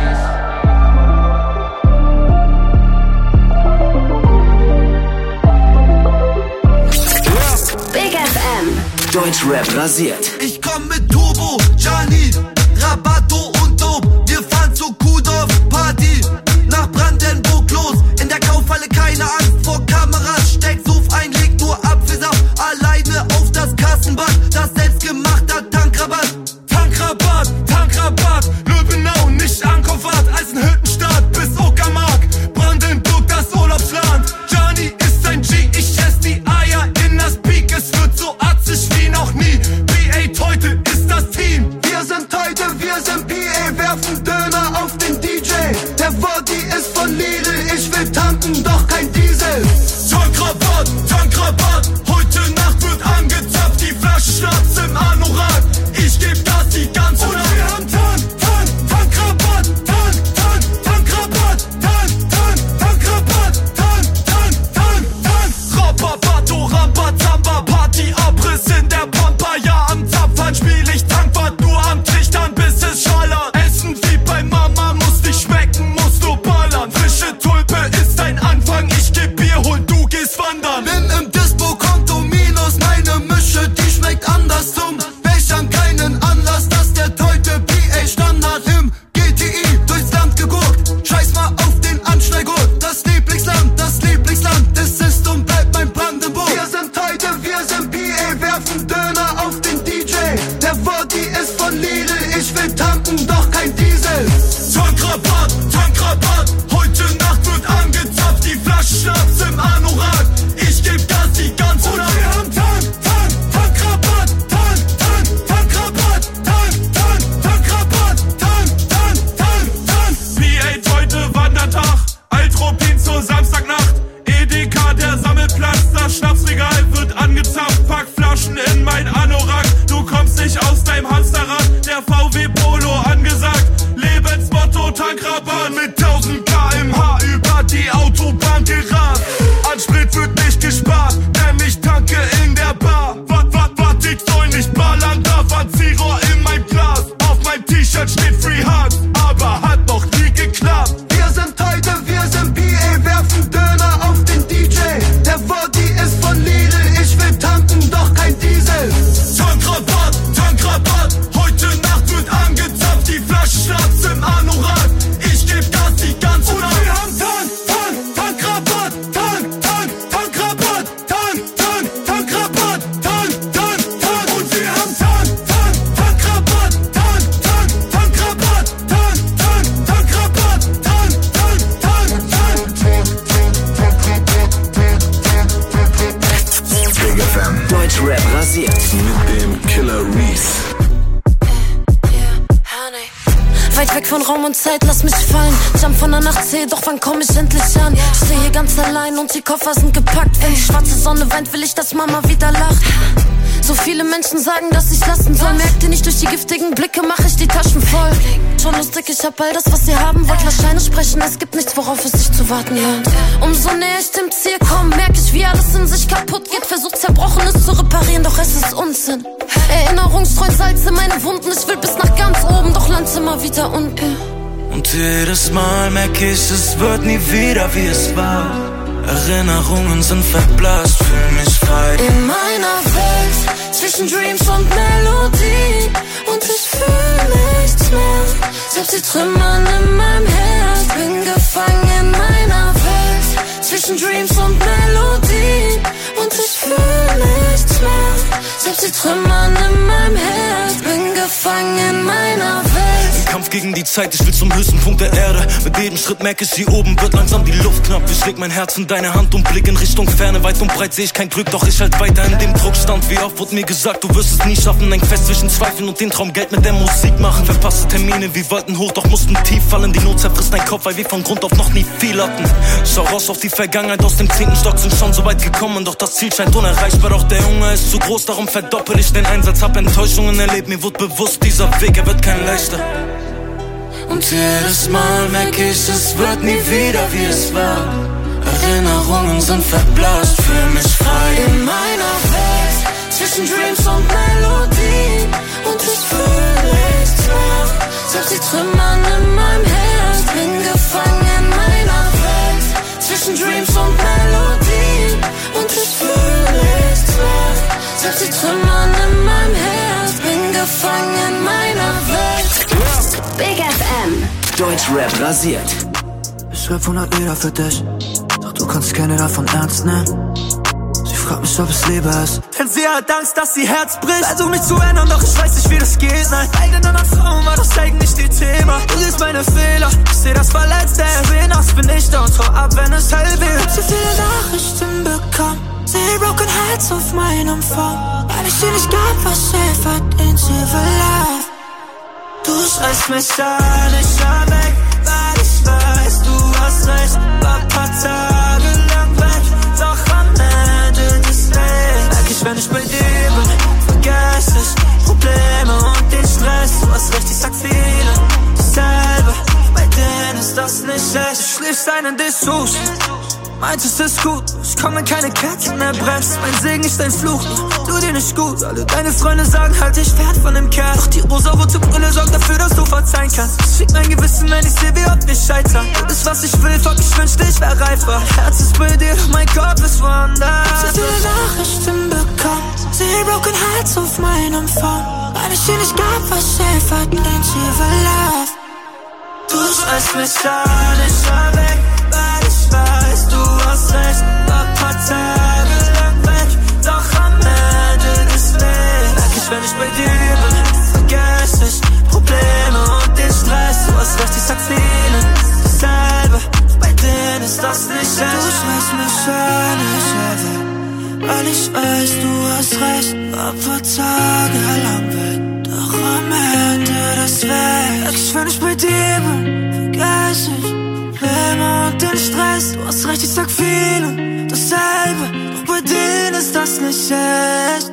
Big FM.
Deutschrap rasiert.
Ich komm mit Turbo, Gianni, Rabato und Dope. Wir fahren zu Kuhdorf Party. Nach Brandenburg los. In der Kaufhalle keine Angst vor Kameras. Steck's auf ein, leg nur Apfelsaft. Alleine auf das Kassenband. Das selbstgemachter Tankrabatt. Tankrabatt, Tankrabatt. Löbenau, nicht Ankaufart. Eisenhüttenstadt bis Uckermark. Brandenburg, das Urlaubsland. Gianni ist ein G, ich ess die Eier in das Peak. Es wird so atzig wie noch nie. B8, heute ist das Team. Wir sind PA, werfen Döner auf den DJ. Der Body ist von Lidl, ich will tanken, doch kein Diesel. Tankrabatt, Tankrabatt, heute Nacht wird angezapft. Die Flasche Schnaps im Anorak, ich geb das die ganze Nacht. Und wir haben Tankrabatt, Tankrabatt, Tankrabatt, Rababato, Rambazamba, Partyabriss in der Pampa. Ja, am Zapfhahn spiel ich Tankwart, nur am Trichtern, bis es schallert. Essen wie bei Mama, muss nicht schmecken, musst du ballern. Frische Tulpe ist ein Anfang, ich geb Bier, hol, du gehst wandern. Bin im Dispo-Konto minus, meine Mische, die schmeckt anders zum Bechern. Keinen Anlass, dass der heute PA Standard im GTI durchs Land geguckt. Scheiß mal auf den Anschnallgurt, das Lieblingsland ist und bleibt mein Brandenburg. Wir sind PA, werfen Döner auf den DJ. Der Body ist von Lidl, ich will tanken, doch kein Diesel. Tankrabatt, heute Nacht wird angezapft. Die Flasche Schnaps im Anorak, ich geb das die ganze Nacht. Und wir haben Tankrabatt, P8 heute Wandertag, Altropin zur Samstagnacht. Edeka, der Sammelplatz, das Schnapsregal wird angezapft. Pack Flaschen in mein Anorak, du kommst nicht aus deinem Hamsterrad. Der VW Polo angesagt, Lebensmotto Tankrabatt. Mit 1000 km/h über die Autobahn gerast. An Sprit wird nicht gespart, denn ich tanke in der Bar. Was ich soll nicht ballern darf, hat Zero in mein Glas. Auf meinem T-Shirt steht Free Hard, aber hat noch nie geklappt. Wir sind PA, werfen Döner auf den DJ. Der Body ist von Lidl, ich will tanken, doch kein Diesel. Tankrabatt, heute Nacht wird angezapft. Die Flasche Schnaps im Anorak, ich geb das die ganze Nacht. Und wir haben Tankrabatt, Tankrabatt, Tankrabatt. Und wir haben Tankrabatt, Tankrabatt,
Big FM. Deutschrap rasiert.
Mit dem Killer Reese.
Weit weg von Raum und Zeit, lass mich fallen. Jump von der Nacht, C, doch wann komm ich endlich an? Ich steh hier ganz allein und die Koffer sind gepackt. Wenn die schwarze Sonne weint, will ich, dass Mama wieder lacht. So viele Menschen sagen, dass ich lassen soll. Merkt ihr nicht, durch die giftigen Blicke mach ich die Taschen voll. Schon lustig, ich hab all das, was ihr haben wollt. Lass Scheine sprechen, es gibt nichts, worauf es sich zu warten lohnt. Umso näher ich dem Ziel komm, merk ich, wie alles in sich kaputt geht. Versucht Zerbrochenes zu reparieren, doch es ist Unsinn. Erinnerungsstreut Salz in meine Wunden. Ich will bis nach ganz oben, doch land's immer wieder unten.
Und jedes Mal merk ich, es wird nie wieder wie es war. Erinnerungen sind verblasst, fühl mich frei.
In meiner Welt, zwischen Dreams und Melodie. Und ich fühl nichts mehr. Selbst die Trümmern in meinem Herz. Bin gefangen in meiner Welt, zwischen Dreams und Melodien. Und ich fühle nichts mehr. Selbst die Trümmern in meinem Herz. Bin gefangen in meiner Welt.
Im Kampf gegen die Zeit, ich will zum höchsten Punkt der Erde. Mit jedem Schritt merke ich, hier oben wird langsam die Luft knapp. Ich leg mein Herz in deine Hand und blick in Richtung Ferne. Weit und breit sehe ich kein Glück, doch ich halt weiter in dem Druckstand. Wie oft wurde mir gesagt, du wirst es nie schaffen. Häng fest zwischen Zweifeln und den Traum, Geld mit der Musik machen. Verpasste Termine, wir wollten hoch, doch mussten tief fallen. Die Not zerfrisst dein Kopf, weil wir von Grund auf noch nie viel hatten. Schau raus auf die Vergangenheit, aus dem 10. Stock sind schon so weit gekommen. Doch das Ziel scheint unerreichbar, doch der Hunger ist zu groß. Darum verdoppel ich den Einsatz, hab Enttäuschungen erlebt. Mir wurde bewusst, dieser Weg, er wird kein leichter.
Und jedes Mal merke ich, es wird nie wieder wie es war. Erinnerungen sind verblasst, fühl mich frei in meiner Welt, zwischen Dreams und Melodien. Und ich fühle nichts mehr, selbst die Trümmern in meinem Herz. Bin gefangen in meiner Welt, zwischen Dreams und Melodien. Und ich fühle nichts mehr, selbst die Trümmern in meinem Herz. Bin gefangen in meiner Welt.
Big FM.
Deutschrap rasiert.
Ich schreib 100 Lieder für dich, doch du kannst keine davon ernst nehmen. Sie fragt mich, ob es Liebe ist, denn sie hat Angst, dass ihr Herz bricht. Versuch mich zu ändern, doch ich weiß nicht, wie das geht. Nein, bei den anderen Frauen war das eigentlich die Thema. Du siehst meine Fehler, ich seh das Verletzte. Erinnerst bin ich da und hau ab, wenn es hell wird. Hab zu viele Nachrichten bekommen, sehe Broken Hearts auf meinem Phone. Weil ich dir nicht gab, was sie verdient, sie will Love. Du schreist mich an, ich war weg, weil ich weiß, du hast recht. War paar Tage lang weg, doch am Ende des Wegs merk ich, wenn ich bei dir bin, vergess ich Probleme und den Stress. Du hast recht, ich sag viele dasselbe, bei denen ist das nicht echt. Du schläfst ein in Dessous, meinst es ist gut, ich komm in keine Kerzen mehr brennst. Mein Segen ist dein Fluch, du dir nicht gut. Alle deine Freunde sagen halt, ich fern von dem Kerl. Doch die rosa-rote Brille sorgt dafür, dass du verzeihen kannst. Ich schick mein Gewissen, wenn ich seh, wie oft wir scheitern. Das ist, was ich will, fuck, ich wünschte, ich wär reifer. Herz ist bei dir, doch mein Kopf ist woanders. Ich hab so viele Nachrichten bekommen, sehe Broken Hearts auf meinem Phone. Weil ich dir nicht gab, was sie verdient, sie will Love. Du schreist mich an, ich war weg, weil ich weiß, du hast recht. War paar Tage lang weg, doch am Ende des Wegs merk ich, wenn ich bei dir bin, vergess ich Probleme und den Stress. Du hast recht, ich sag vielen dasselbe, bei denen ist das nicht echt. Du schreist mich an, ich war weg, weil ich weiß, du hast recht. War paar Tage lang weg, doch am Ende des Wegs merk ich, wenn ich bei dir bin, vergess ich Probleme und den Stress. Du hast recht, ich sag vielen dasselbe, doch bei denen ist das nicht echt.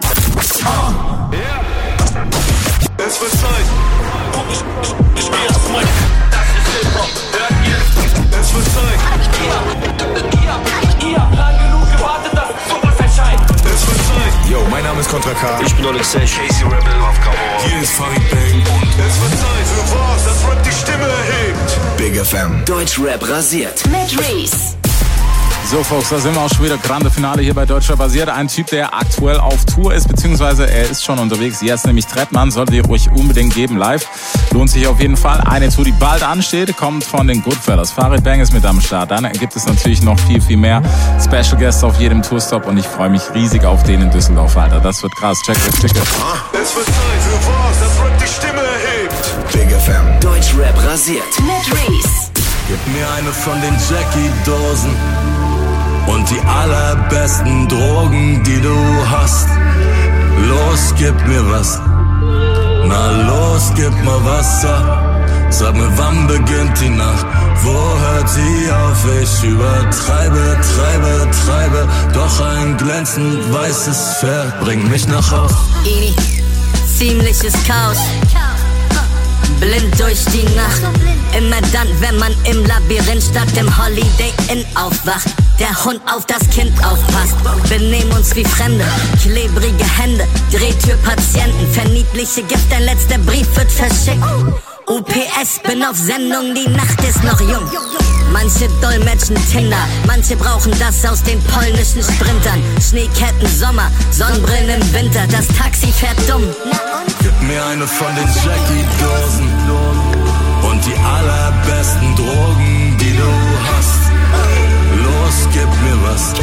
Es wird Zeit. Ich geh auf Mike. Das ist Hip-Hop. Hört ihr? Es wird Zeit. Ihr habt lang genug gewartet, dass sowas erscheint. Es wird Zeit.
Yo, mein Name ist Contra K.
Ich bin Alexei. Casey Rebel auf Kamera.
Hier ist Farid Bang.
Und es wird Zeit für was, das Rap die Stimme erhebt.
Big FM.
Deutschrap rasiert.
Mit Reese.
So, Folks, da sind wir auch schon wieder. Grande Finale hier bei Deutschrap rasiert. Ein Typ, der aktuell auf Tour ist, beziehungsweise er ist schon unterwegs. Jetzt nämlich Trettmann, solltet ihr euch unbedingt geben live. Lohnt sich auf jeden Fall. Eine Tour, die bald ansteht, kommt von den Goodfellas. Farid Bang ist mit am Start. Dann gibt es natürlich noch viel, viel mehr Special Guests auf jedem Tourstop und ich freue mich riesig auf den in Düsseldorf, Alter. Das wird krass. Check das Ticket.
Es wird Zeit für was, das Rap die Stimme erhebt.
Big FM.
Deutschrap rasiert.
Mit Reese.
Gib mir eine von den Jackie-Dosen und die allerbesten Drogen, die du hast. Los, gib mir was. Na los, gib mal Wasser. Sag mir, wann beginnt die Nacht? Wo hört sie auf? Ich übertreibe, treibe. Doch ein glänzend weißes Pferd bringt mich nach Haus.
Ini, ziemliches Chaos. Blind durch die Nacht. Immer dann, wenn man im Labyrinth statt im Holiday Inn aufwacht. Der Hund auf das Kind aufpasst. Benehmen uns wie Fremde, klebrige Hände, Drehtürpatienten, verniedliche Gift, der letzte Brief wird verschickt. UPS, bin auf Sendung, die Nacht ist noch jung. Manche dolmetschen Tinder, manche brauchen das aus den polnischen Sprintern. Schneeketten Sommer, Sonnenbrillen im Winter, das Taxi fährt dumm.
Gib mir eine von den Jackie-Dosen und die allerbesten Drogen, die du hast. Los, gib mir was.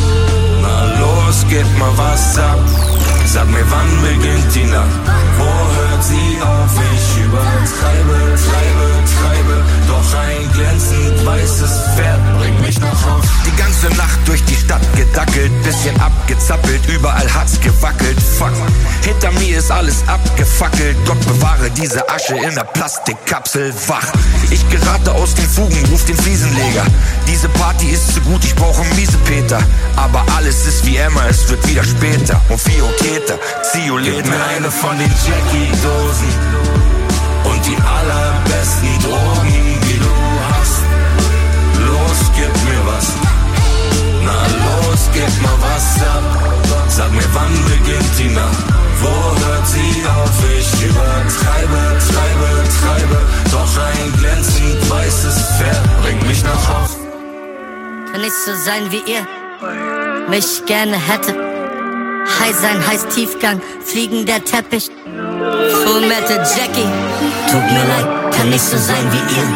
Na los, gib mal was ab. Sag mir, wann beginnt die Nacht? Wo hört sie auf? Ich übertreibe, treibe. Doch ein glänzend weißes Pferd bringt mich noch auf.
Die ganze Nacht durch die Stadt gedackelt, bisschen abgezappelt, überall hat's gewackelt. Fuck, hinter mir ist alles abgefackelt. Gott bewahre diese Asche in der Plastikkapsel wach. Ich gerate aus den Fugen, ruf den Fliesenleger. Diese Party ist zu gut, ich brauche Miesepeter. Aber alles ist wie immer, es wird wieder später. Und Fioketer, Zioleten.
Gib mir eine von den Jackie-Dosen und die allerbesten Drogen, die du hast. Los, gib mir was. Na los, gib mal was ab. Sag mir, wann beginnt die Nacht? Wo hört sie auf? Ich übertreibe, treibe. Doch ein glänzend weißes Pferd bringt mich nach Haus.
Kann nicht so sein wie ihr mich gerne hättet. High sein heißt Tiefgang, fliegender Teppich. Full Metal Jackie, tut mir leid, kann nicht so sein wie ihr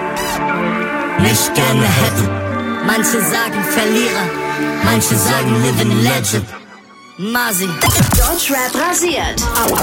mich gerne hättet. Manche sagen Verlierer, manche sagen Living Legend. Masi.
Deutschrap rasiert.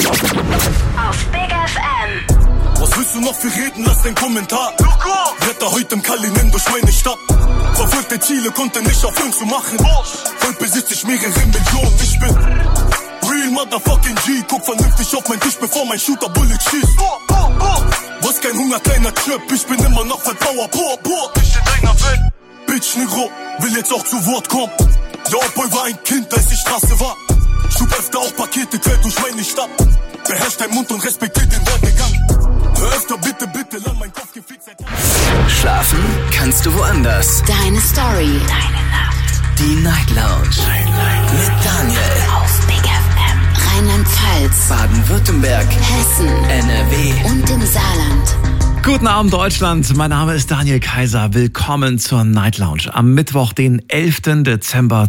Auf Big FM.
Was willst du noch für reden? Lass den Kommentar. Retter heute im Kalinen durch meine Stadt. Verfolgte Ziele konnte nicht aufhören zu machen. Heute besitze ich mehrere Millionen. Ich bin real motherfucking G. Guck vernünftig auf mein Tisch, bevor mein Shooter Bullet schießt. Was kein Hunger, kleiner Chip. Ich bin immer noch voll Power. Ich in deiner Welt. Bitch Negro, will jetzt auch zu Wort kommen. Ja, Boy war ein Kind, als die Straße war. Schub öfter auch Pakete quer durch meine Stadt. Beherrscht dein Mund und respektiert den Werdegang. Hör öfter bitte, lass mein Kopf gefickt sein.
Schlafen kannst du woanders.
Deine Story. Deine Nacht.
Die Night Lounge. Mit Daniel.
Auf Big FM. Rheinland-Pfalz.
Baden-Württemberg.
Hessen.
NRW.
Und im Saarland.
Guten Abend Deutschland, mein Name ist Daniel Kaiser, willkommen zur Night Lounge am Mittwoch, den 11. Dezember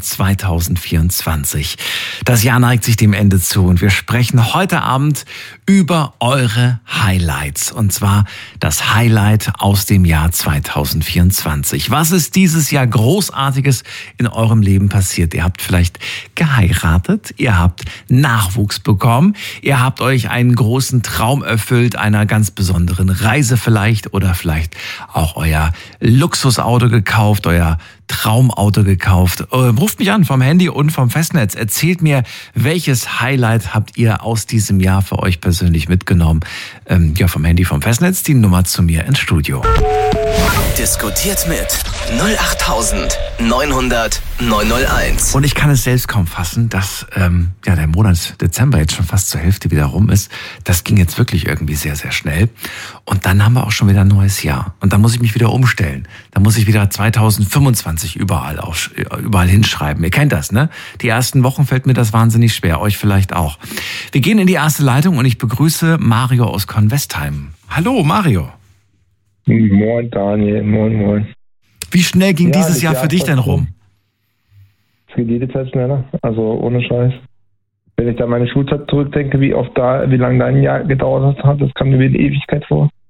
2024. Das Jahr neigt sich dem Ende zu und wir sprechen heute Abend über eure Highlights und zwar das Highlight aus dem Jahr 2024. Was ist dieses Jahr Großartiges in eurem Leben passiert? Ihr habt vielleicht geheiratet, ihr habt Nachwuchs bekommen, ihr habt euch einen großen Traum erfüllt, einer ganz besonderen Reise vielleicht oder vielleicht auch euer Luxusauto gekauft, euer Traumauto gekauft. Ruft mich an vom Handy und vom Festnetz. Erzählt mir, welches Highlight habt ihr aus diesem Jahr für euch persönlich mitgenommen? Ja, vom Handy, vom Festnetz, die Nummer zu mir ins Studio.
Diskutiert mit 08900 901.
Und ich kann es selbst kaum fassen, dass der Monat Dezember jetzt schon fast zur Hälfte wieder rum ist. Das ging jetzt wirklich irgendwie sehr, sehr schnell. Und dann haben wir auch schon wieder ein neues Jahr. Und dann muss ich mich wieder umstellen. Dann muss ich wieder 2025 überall hinschreiben. Ihr kennt das, ne? Die ersten Wochen fällt mir das wahnsinnig schwer. Euch vielleicht auch. Wir gehen in die erste Leitung und ich begrüße Mario aus Convestheim. Hallo, Mario.
Moin, Daniel. Moin.
Wie schnell ging dieses Jahr für dich denn rum?
Es geht jede Zeit schneller. Also ohne Scheiß. Wenn ich da meine Schulzeit zurückdenke, wie lange dein Jahr gedauert hat, das kam mir wie eine Ewigkeit vor.